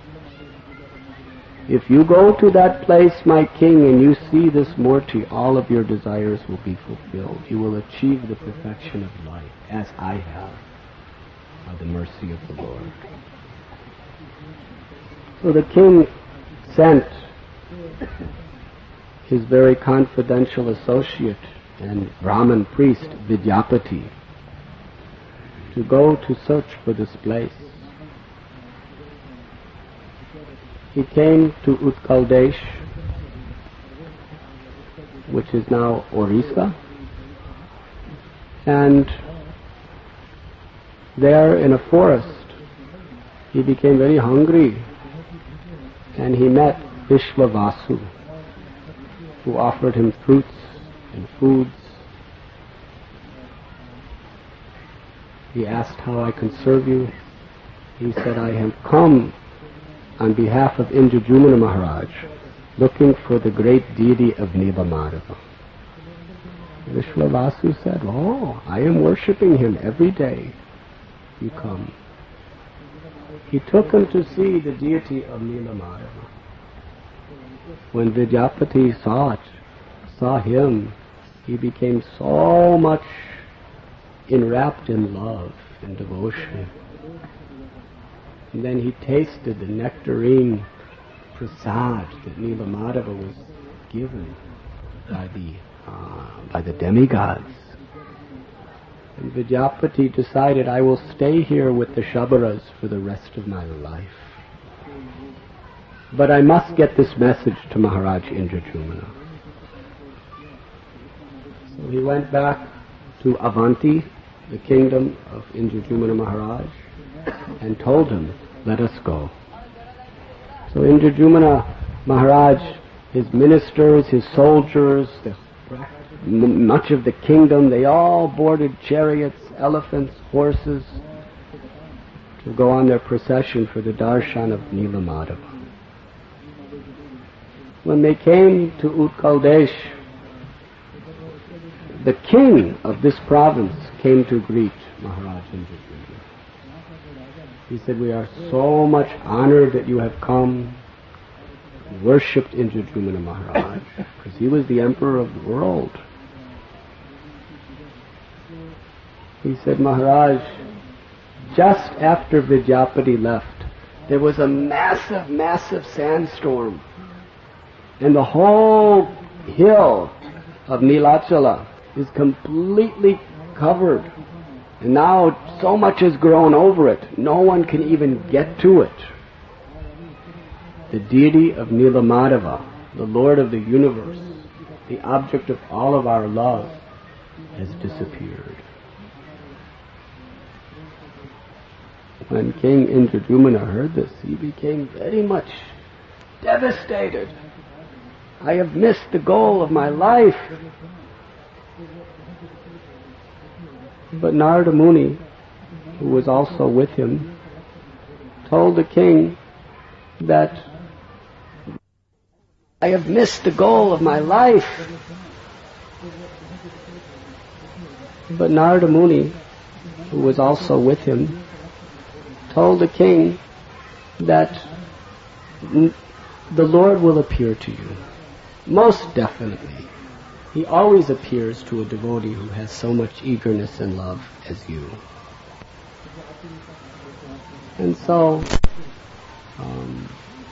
If you go to that place, my king, and you see this Murti, all of your desires will be fulfilled. You will achieve the perfection of life, as I have, by the mercy of the Lord. So the king sent his very confidential associate and Brahmin priest, Vidyapati, to go to search for this place. He came to Utkaldesh, which is now Orissa, and there in a forest he became very hungry, and he met Vishwavasu, who offered him fruits and foods. He asked how I can serve you. He said, I have come on behalf of Indrajumna Maharaj, looking for the great deity of Nilamadeva. Vishwavasu said, oh, I am worshipping him every day. You come. He took him to see the deity of Nilamadeva. When Vidyapati saw it, saw him, he became so much enwrapped in love and devotion. And then he tasted the nectarine prasad that Nilamadeva was given by the uh, by the demigods. And Vidyapati decided, I will stay here with the Shabaras for the rest of my life. But I must get this message to Maharaj Indrajumna. So he went back to Avanti, the kingdom of Indrajumna Maharaj, and told him, let us go. So Indrajumna Maharaj, his ministers, his soldiers, the, much of the kingdom, they all boarded chariots, elephants, horses to go on their procession for the darshan of Nilamadeva. When they came to Utkaldesh, the king of this province came to greet Maharaj Indrajumna. He said, we are so much honored that you have come, worshipped Indrajumna Maharaj, because he was the emperor of the world. He said, Maharaj, just after Vidyapati left, there was a massive, massive sandstorm, and the whole hill of Nilachala is completely covered. And now so much has grown over it, no one can even get to it. The deity of Nilamadeva, the Lord of the universe, the object of all of our love, has disappeared. When King Indrajumna heard this, he became very much devastated. I have missed the goal of my life. But Narada Muni, who was also with him, told the king that I have missed the goal of my life. But Narada Muni, who was also with him, told the king that the Lord will appear to you. Most definitely. He always appears to a devotee who has so much eagerness and love as you. And so, um,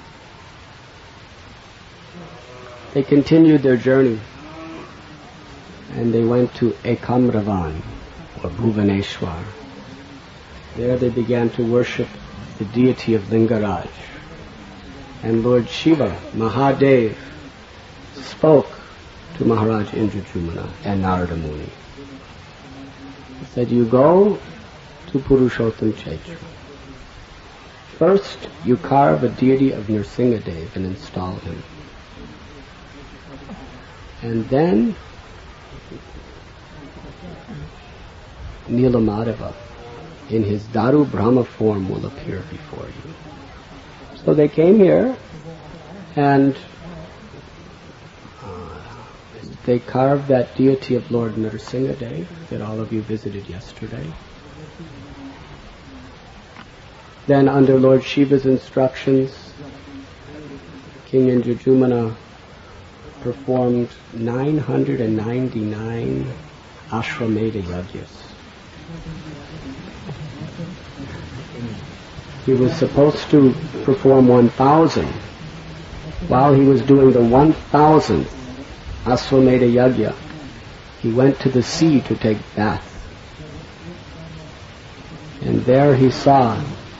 they continued their journey, and they went to Ekamravan, or Bhuvaneshwar. There they began to worship the deity of Lingaraj. And Lord Shiva, Mahadev, spoke to Maharaj Indradyumna and Narada Muni. He said, you go to Purushottam Kshetra. First, you carve a deity of Nrsingadev and install him. And then, Nilamadeva, in his Daru Brahma form, will appear before you. So they came here, and uh, they carved that deity of Lord Nrsingadev that all of you visited yesterday. Then, under Lord Shiva's instructions, King Indradyumna performed nine hundred ninety-nine Ashwamedha Yajnas. He was supposed to perform one thousand. While he was doing the one thousandth Ashwamedha Yajna, he went to the sea to take bath. And there he saw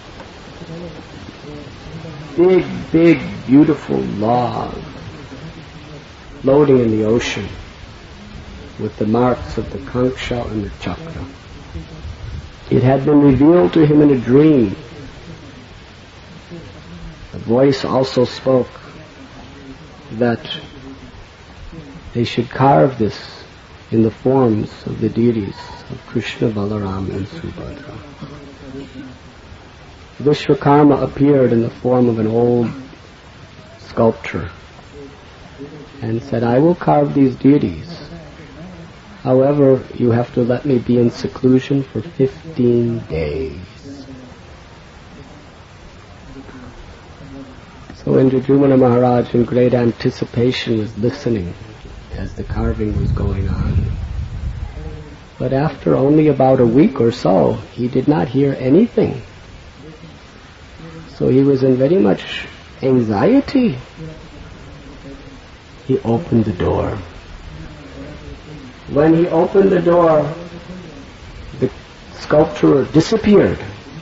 big, big, beautiful log floating in the ocean with the marks of the Kanksha and the Chakra. It had been revealed to him in a dream. The voice also spoke that they should carve this in the forms of the deities of Krishna, Balaram and Subhadra. Vishwakarma appeared in the form of an old sculptor and said, I will carve these deities. However, you have to let me be in seclusion for fifteen days. So Indradyumna Maharaj, in great anticipation, was listening as the carving was going on. But after only about a week or so, he did not hear anything. So he was in very much anxiety. He opened the door. When he opened the door, the sculpture disappeared.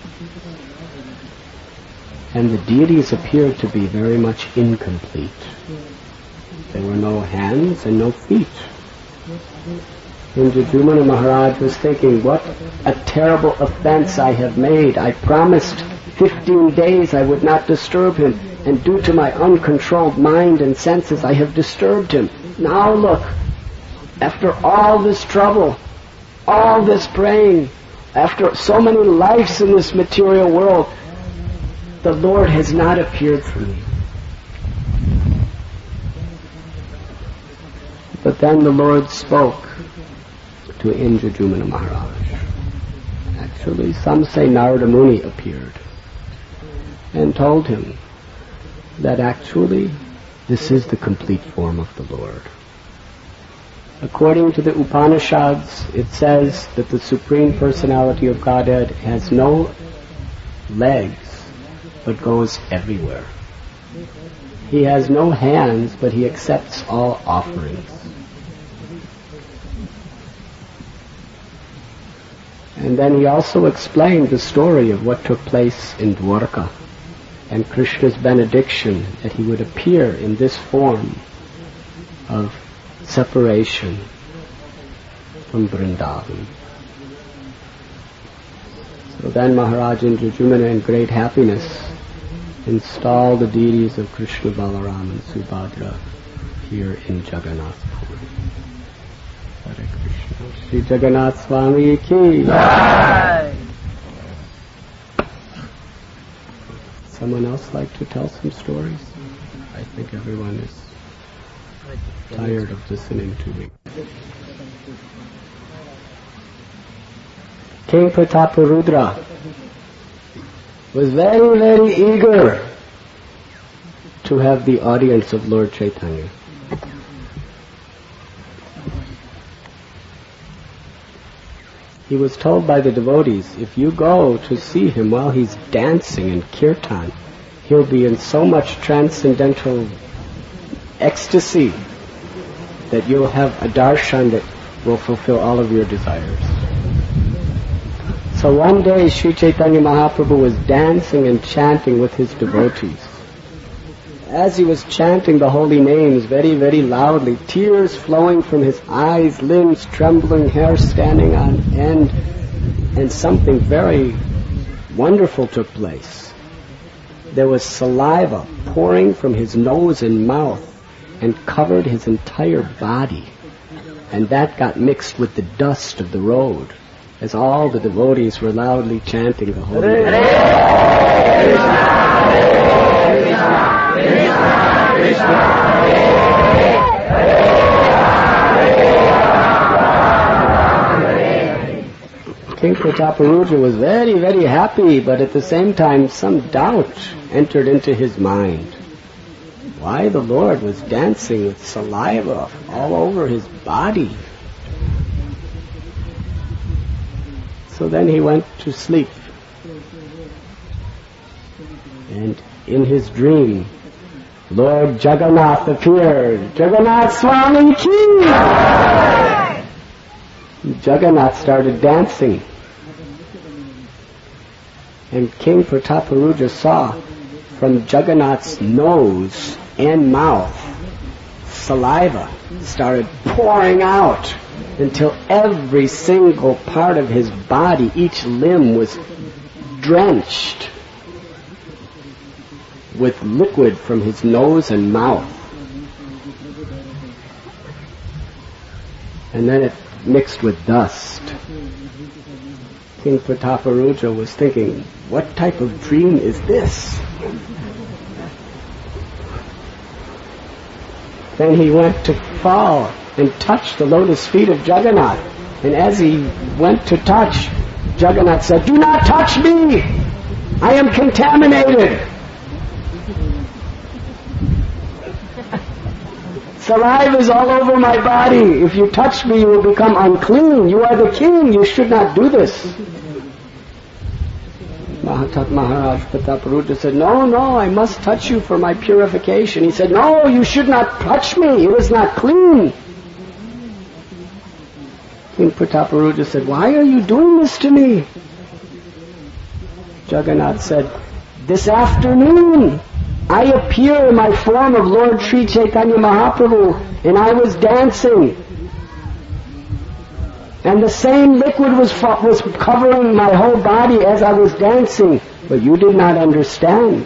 And the deities appeared to be very much incomplete. There were no hands and no feet. Indradyumna Maharaj was thinking, what a terrible offense I have made. I promised fifteen days I would not disturb him, and due to my uncontrolled mind and senses I have disturbed him. Now look, after all this trouble, all this praying, after so many lives in this material world, the Lord has not appeared for me. But then the Lord spoke to Indradyumna Maharaj. Actually, some say Narada Muni appeared and told him that actually this is the complete form of the Lord. According to the Upanishads, it says that the Supreme Personality of Godhead has no legs but goes everywhere. He has no hands, but he accepts all offerings. And then he also explained the story of what took place in Dwarka and Krishna's benediction that he would appear in this form of separation from Vrindavan. So then Maharaj Indradyumna, in great happiness, installed the deities of Krishna, Balaram and Subhadra here in Jagannath Puri. Hare Krishna. Shri Jagannath Swami ki. Jai. Someone else like to tell some stories? I think everyone is Tired of listening to me. King Prataparudra was very, very eager to have the audience of Lord Chaitanya. He was told by the devotees, if you go to see him while he's dancing in kirtan, he'll be in so much transcendental ecstasy that you'll have a darshan that will fulfill all of your desires. So one day Sri Chaitanya Mahaprabhu was dancing and chanting with his devotees. As he was chanting the holy names very, very loudly, tears flowing from his eyes, limbs trembling, hair standing on end, and something very wonderful took place. There was saliva pouring from his nose and mouth and covered his entire body, and that got mixed with the dust of the road as all the devotees were loudly chanting the holy names. King Prataparudra was very, very happy, but at the same time some doubt entered into his mind. Why the Lord was dancing with saliva all over his body? So then he went to sleep. And in his dream, Lord Jagannath appeared. Jagannath Swami Ki! Jagannath started dancing. And King Prataparudra saw from Jagannath's nose and mouth, saliva started pouring out until every single part of his body, each limb was drenched with liquid from his nose and mouth. And then it mixed with dust. King Prataparudra was thinking, what type of dream is this? Then he went to fall and touch the lotus feet of Jagannath. And as he went to touch, Jagannath said, do not touch me! I am contaminated! Saliva is all over my body. If you touch me, you will become unclean. You are the king. You should not do this. Mahatat Maharaj Prataparudra said, no, no, I must touch you for my purification. He said, no, you should not touch me. It is not clean. King Prataparudra said, why are you doing this to me? Jagannath said, this afternoon I appear in my form of Lord Sri Chaitanya Mahaprabhu, and I was dancing. And the same liquid was, was covering my whole body as I was dancing, but you did not understand.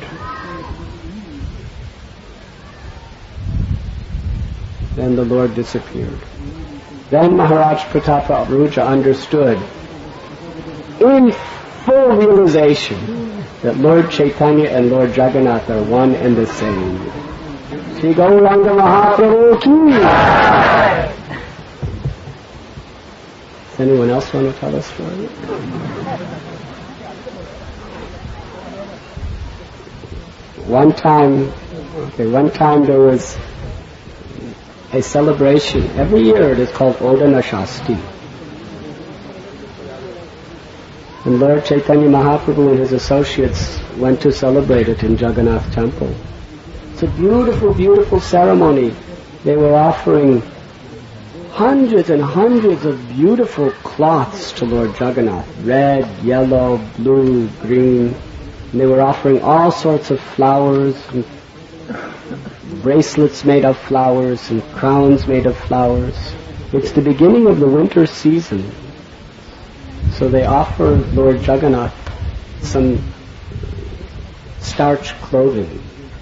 Then the Lord disappeared. Then Maharaj Prataparudra understood in full realization that Lord Chaitanya and Lord Jagannath are one and the same. Shri Gauranga Mahaprabhu Ki! Does anyone else want to tell a story? One time, okay, one time there was a celebration. Every year it is called Odana Shasti. And Lord Chaitanya Mahaprabhu and his associates went to celebrate it in Jagannath Temple. It's a beautiful, beautiful ceremony. They were offering hundreds and hundreds of beautiful cloths to Lord Jagannath. Red, yellow, blue, green. And they were offering all sorts of flowers, and bracelets made of flowers, and crowns made of flowers. It's the beginning of the winter season. So they offer Lord Jagannath some starch clothing.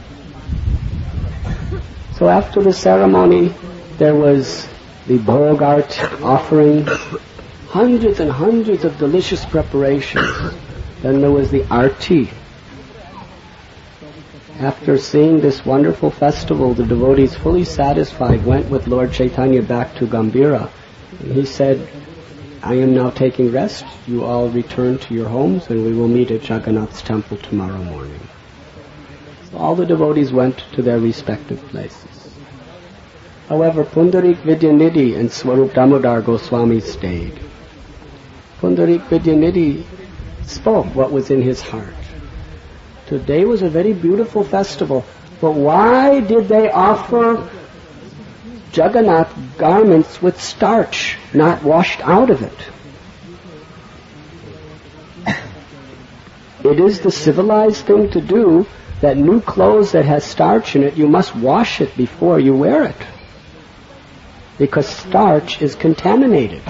So after the ceremony, there was the Bhogart offering, hundreds and hundreds of delicious preparations. Then there was the arti. After seeing this wonderful festival, the devotees, fully satisfied, went with Lord Chaitanya back to Gambhira. And he said, I am now taking rest. You all return to your homes and we will meet at Jagannath's temple tomorrow morning. So all the devotees went to their respective places. However, Pundarik Vidyanidhi and Swarup Damodar Goswami stayed. Pundarik Vidyanidhi spoke what was in his heart. Today was a very beautiful festival, but why did they offer Jagannath garments with starch, not washed out of it? It is the civilized thing to do that new clothes that has starch in it, you must wash it before you wear it, because starch is contaminated.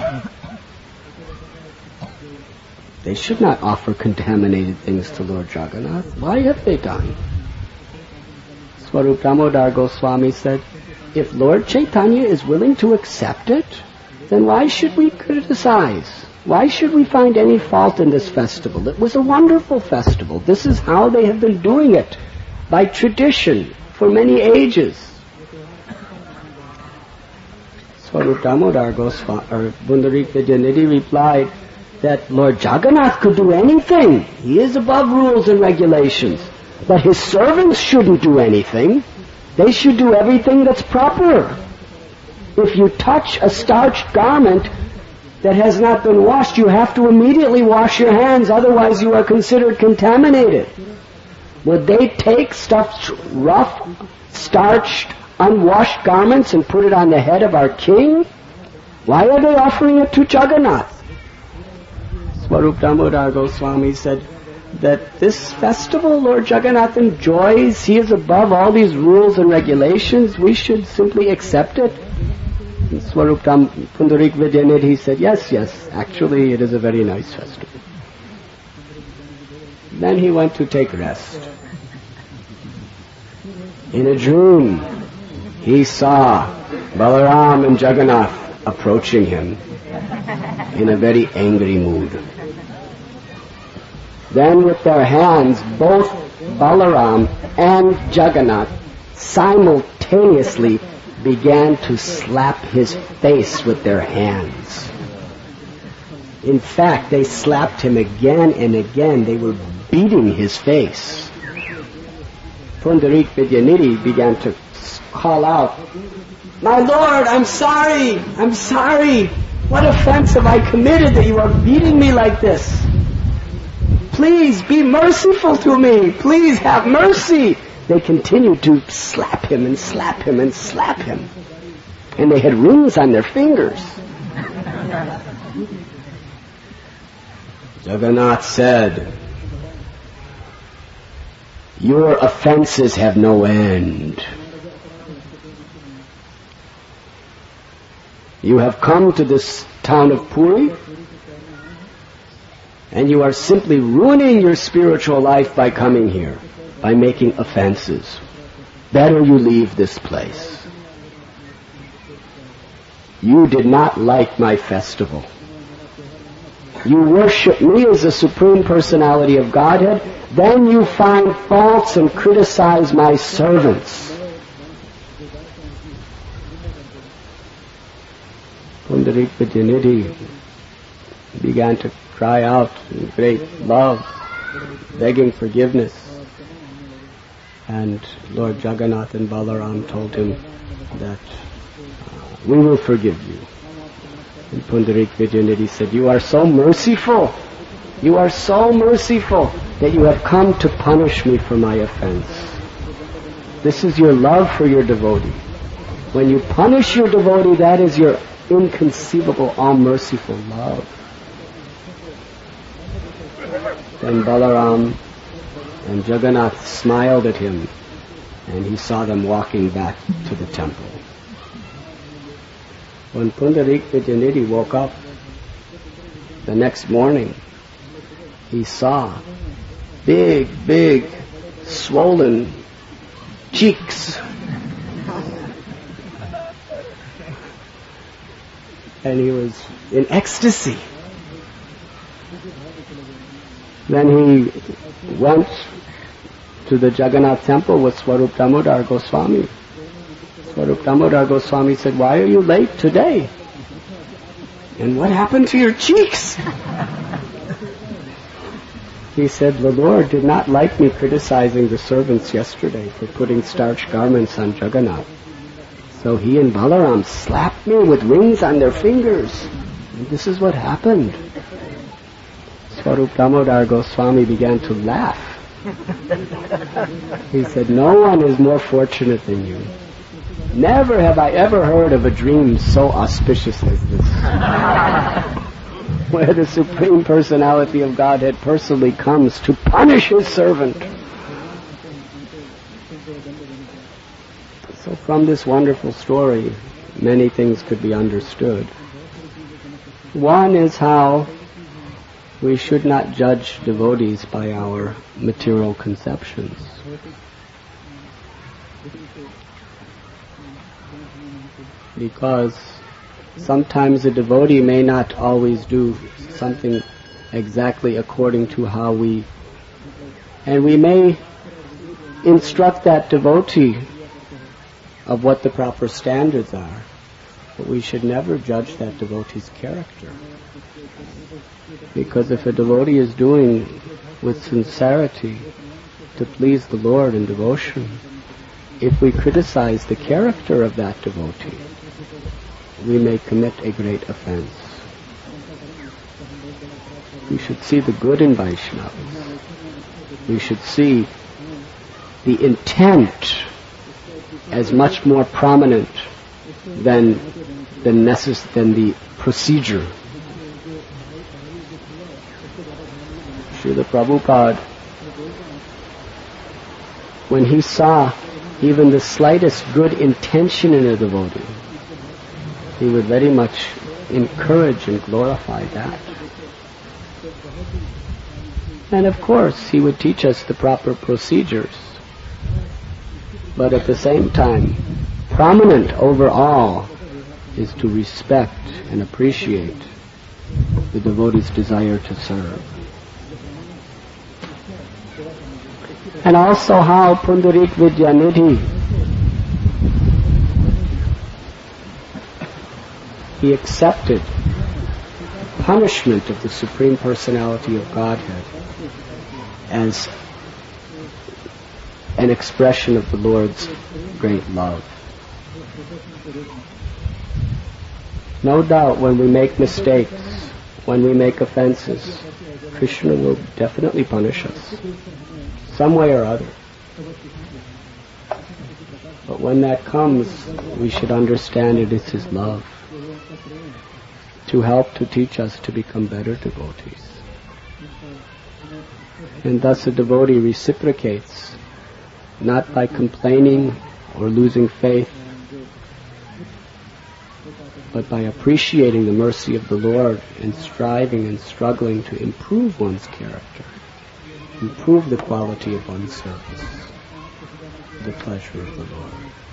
They should not offer contaminated things to Lord Jagannath. Why have they done? Swarup Damodar Goswami said, if Lord Chaitanya is willing to accept it, then why should we criticize? Why should we find any fault in this festival? It was a wonderful festival. This is how they have been doing it, by tradition, for many ages. Swarup Damodar Goswami, or Pundarik Vidyanidhi replied that Lord Jagannath could do anything. He is above rules and regulations. But his servants shouldn't do anything. They should do everything that's proper. If you touch a starched garment that has not been washed, you have to immediately wash your hands, otherwise you are considered contaminated. Would they take stuffed, rough, starched, unwashed garments and put it on the head of our king? Why are they offering it to Jagannath? Swarup Damodar Goswami said that this festival Lord Jagannath enjoys, he is above all these rules and regulations, we should simply accept it. And Swarup Dam, Pundarik Vidyanidhi said, yes, yes, actually it is a very nice festival. Then he went to take rest. In a dream, he saw Balaram and Jagannath approaching him in a very angry mood. Then with their hands, both Balaram and Jagannath simultaneously began to slap his face with their hands. In fact, they slapped him again and again. They were beating his face. Pundarik Vidyanidhi began to call out, my Lord, I'm sorry, I'm sorry. What offense have I committed that you are beating me like this? Please be merciful to me. Please have mercy. They continued to slap him and slap him and slap him. And they had rings on their fingers. Jagannath said, your offenses have no end. You have come to this town of Puri, and you are simply ruining your spiritual life by coming here, by making offenses. Better you leave this place. You did not like my festival. You worship me as the Supreme Personality of Godhead, then you find faults and criticize my servants. Pundarik Vidyanidhi began to cry out in great love, begging forgiveness. And Lord Jagannath and Balaram told him that uh, we will forgive you. And Pundarik Vidyanidhi said, you are so merciful, you are so merciful that you have come to punish me for my offense. This is your love for your devotee. When you punish your devotee, that is your inconceivable, all-merciful love. Then Balaram and Jagannath smiled at him, and he saw them walking back to the temple. When Pundarik Vidyanidhi woke up the next morning, he saw big, big, swollen cheeks. And he was in ecstasy. Then he went to the Jagannath temple with Swarup Damodar Goswami. Swarup Damodar Goswami said, "Why are you late today? And what happened to your cheeks?" He said, "The Lord did not like me criticizing the servants yesterday for putting starched garments on Jagannath. So he and Balaram slapped me with rings on their fingers. And this is what happened." Swarup Damodar Goswami began to laugh. He said, "No one is more fortunate than you. Never have I ever heard of a dream so auspicious as this, where the Supreme Personality of Godhead personally comes to punish his servant." So from this wonderful story, many things could be understood. One is how we should not judge devotees by our material conceptions. Because sometimes a devotee may not always do something exactly according to how we, and we may instruct that devotee of what the proper standards are, but we should never judge that devotee's character. Because if a devotee is doing with sincerity to please the Lord in devotion, if we criticize the character of that devotee, we may commit a great offense. We should see the good in Vaishnavas. We should see the intent as much more prominent than the necess- than the procedure. Srila Prabhupada, when he saw even the slightest good intention in a devotee, he would very much encourage and glorify that. And of course, he would teach us the proper procedures. But at the same time, prominent over all is to respect and appreciate the devotee's desire to serve. And also how Pundarik Vidyanidhi, he accepted punishment of the Supreme Personality of Godhead as an expression of the Lord's great love. No doubt when we make mistakes, when we make offenses, Krishna will definitely punish us, some way or other. But when that comes, we should understand it is His love to help to teach us to become better devotees. And thus a devotee reciprocates, not by complaining or losing faith, but by appreciating the mercy of the Lord and striving and struggling to improve one's character, improve the quality of one's service, the pleasure of the Lord.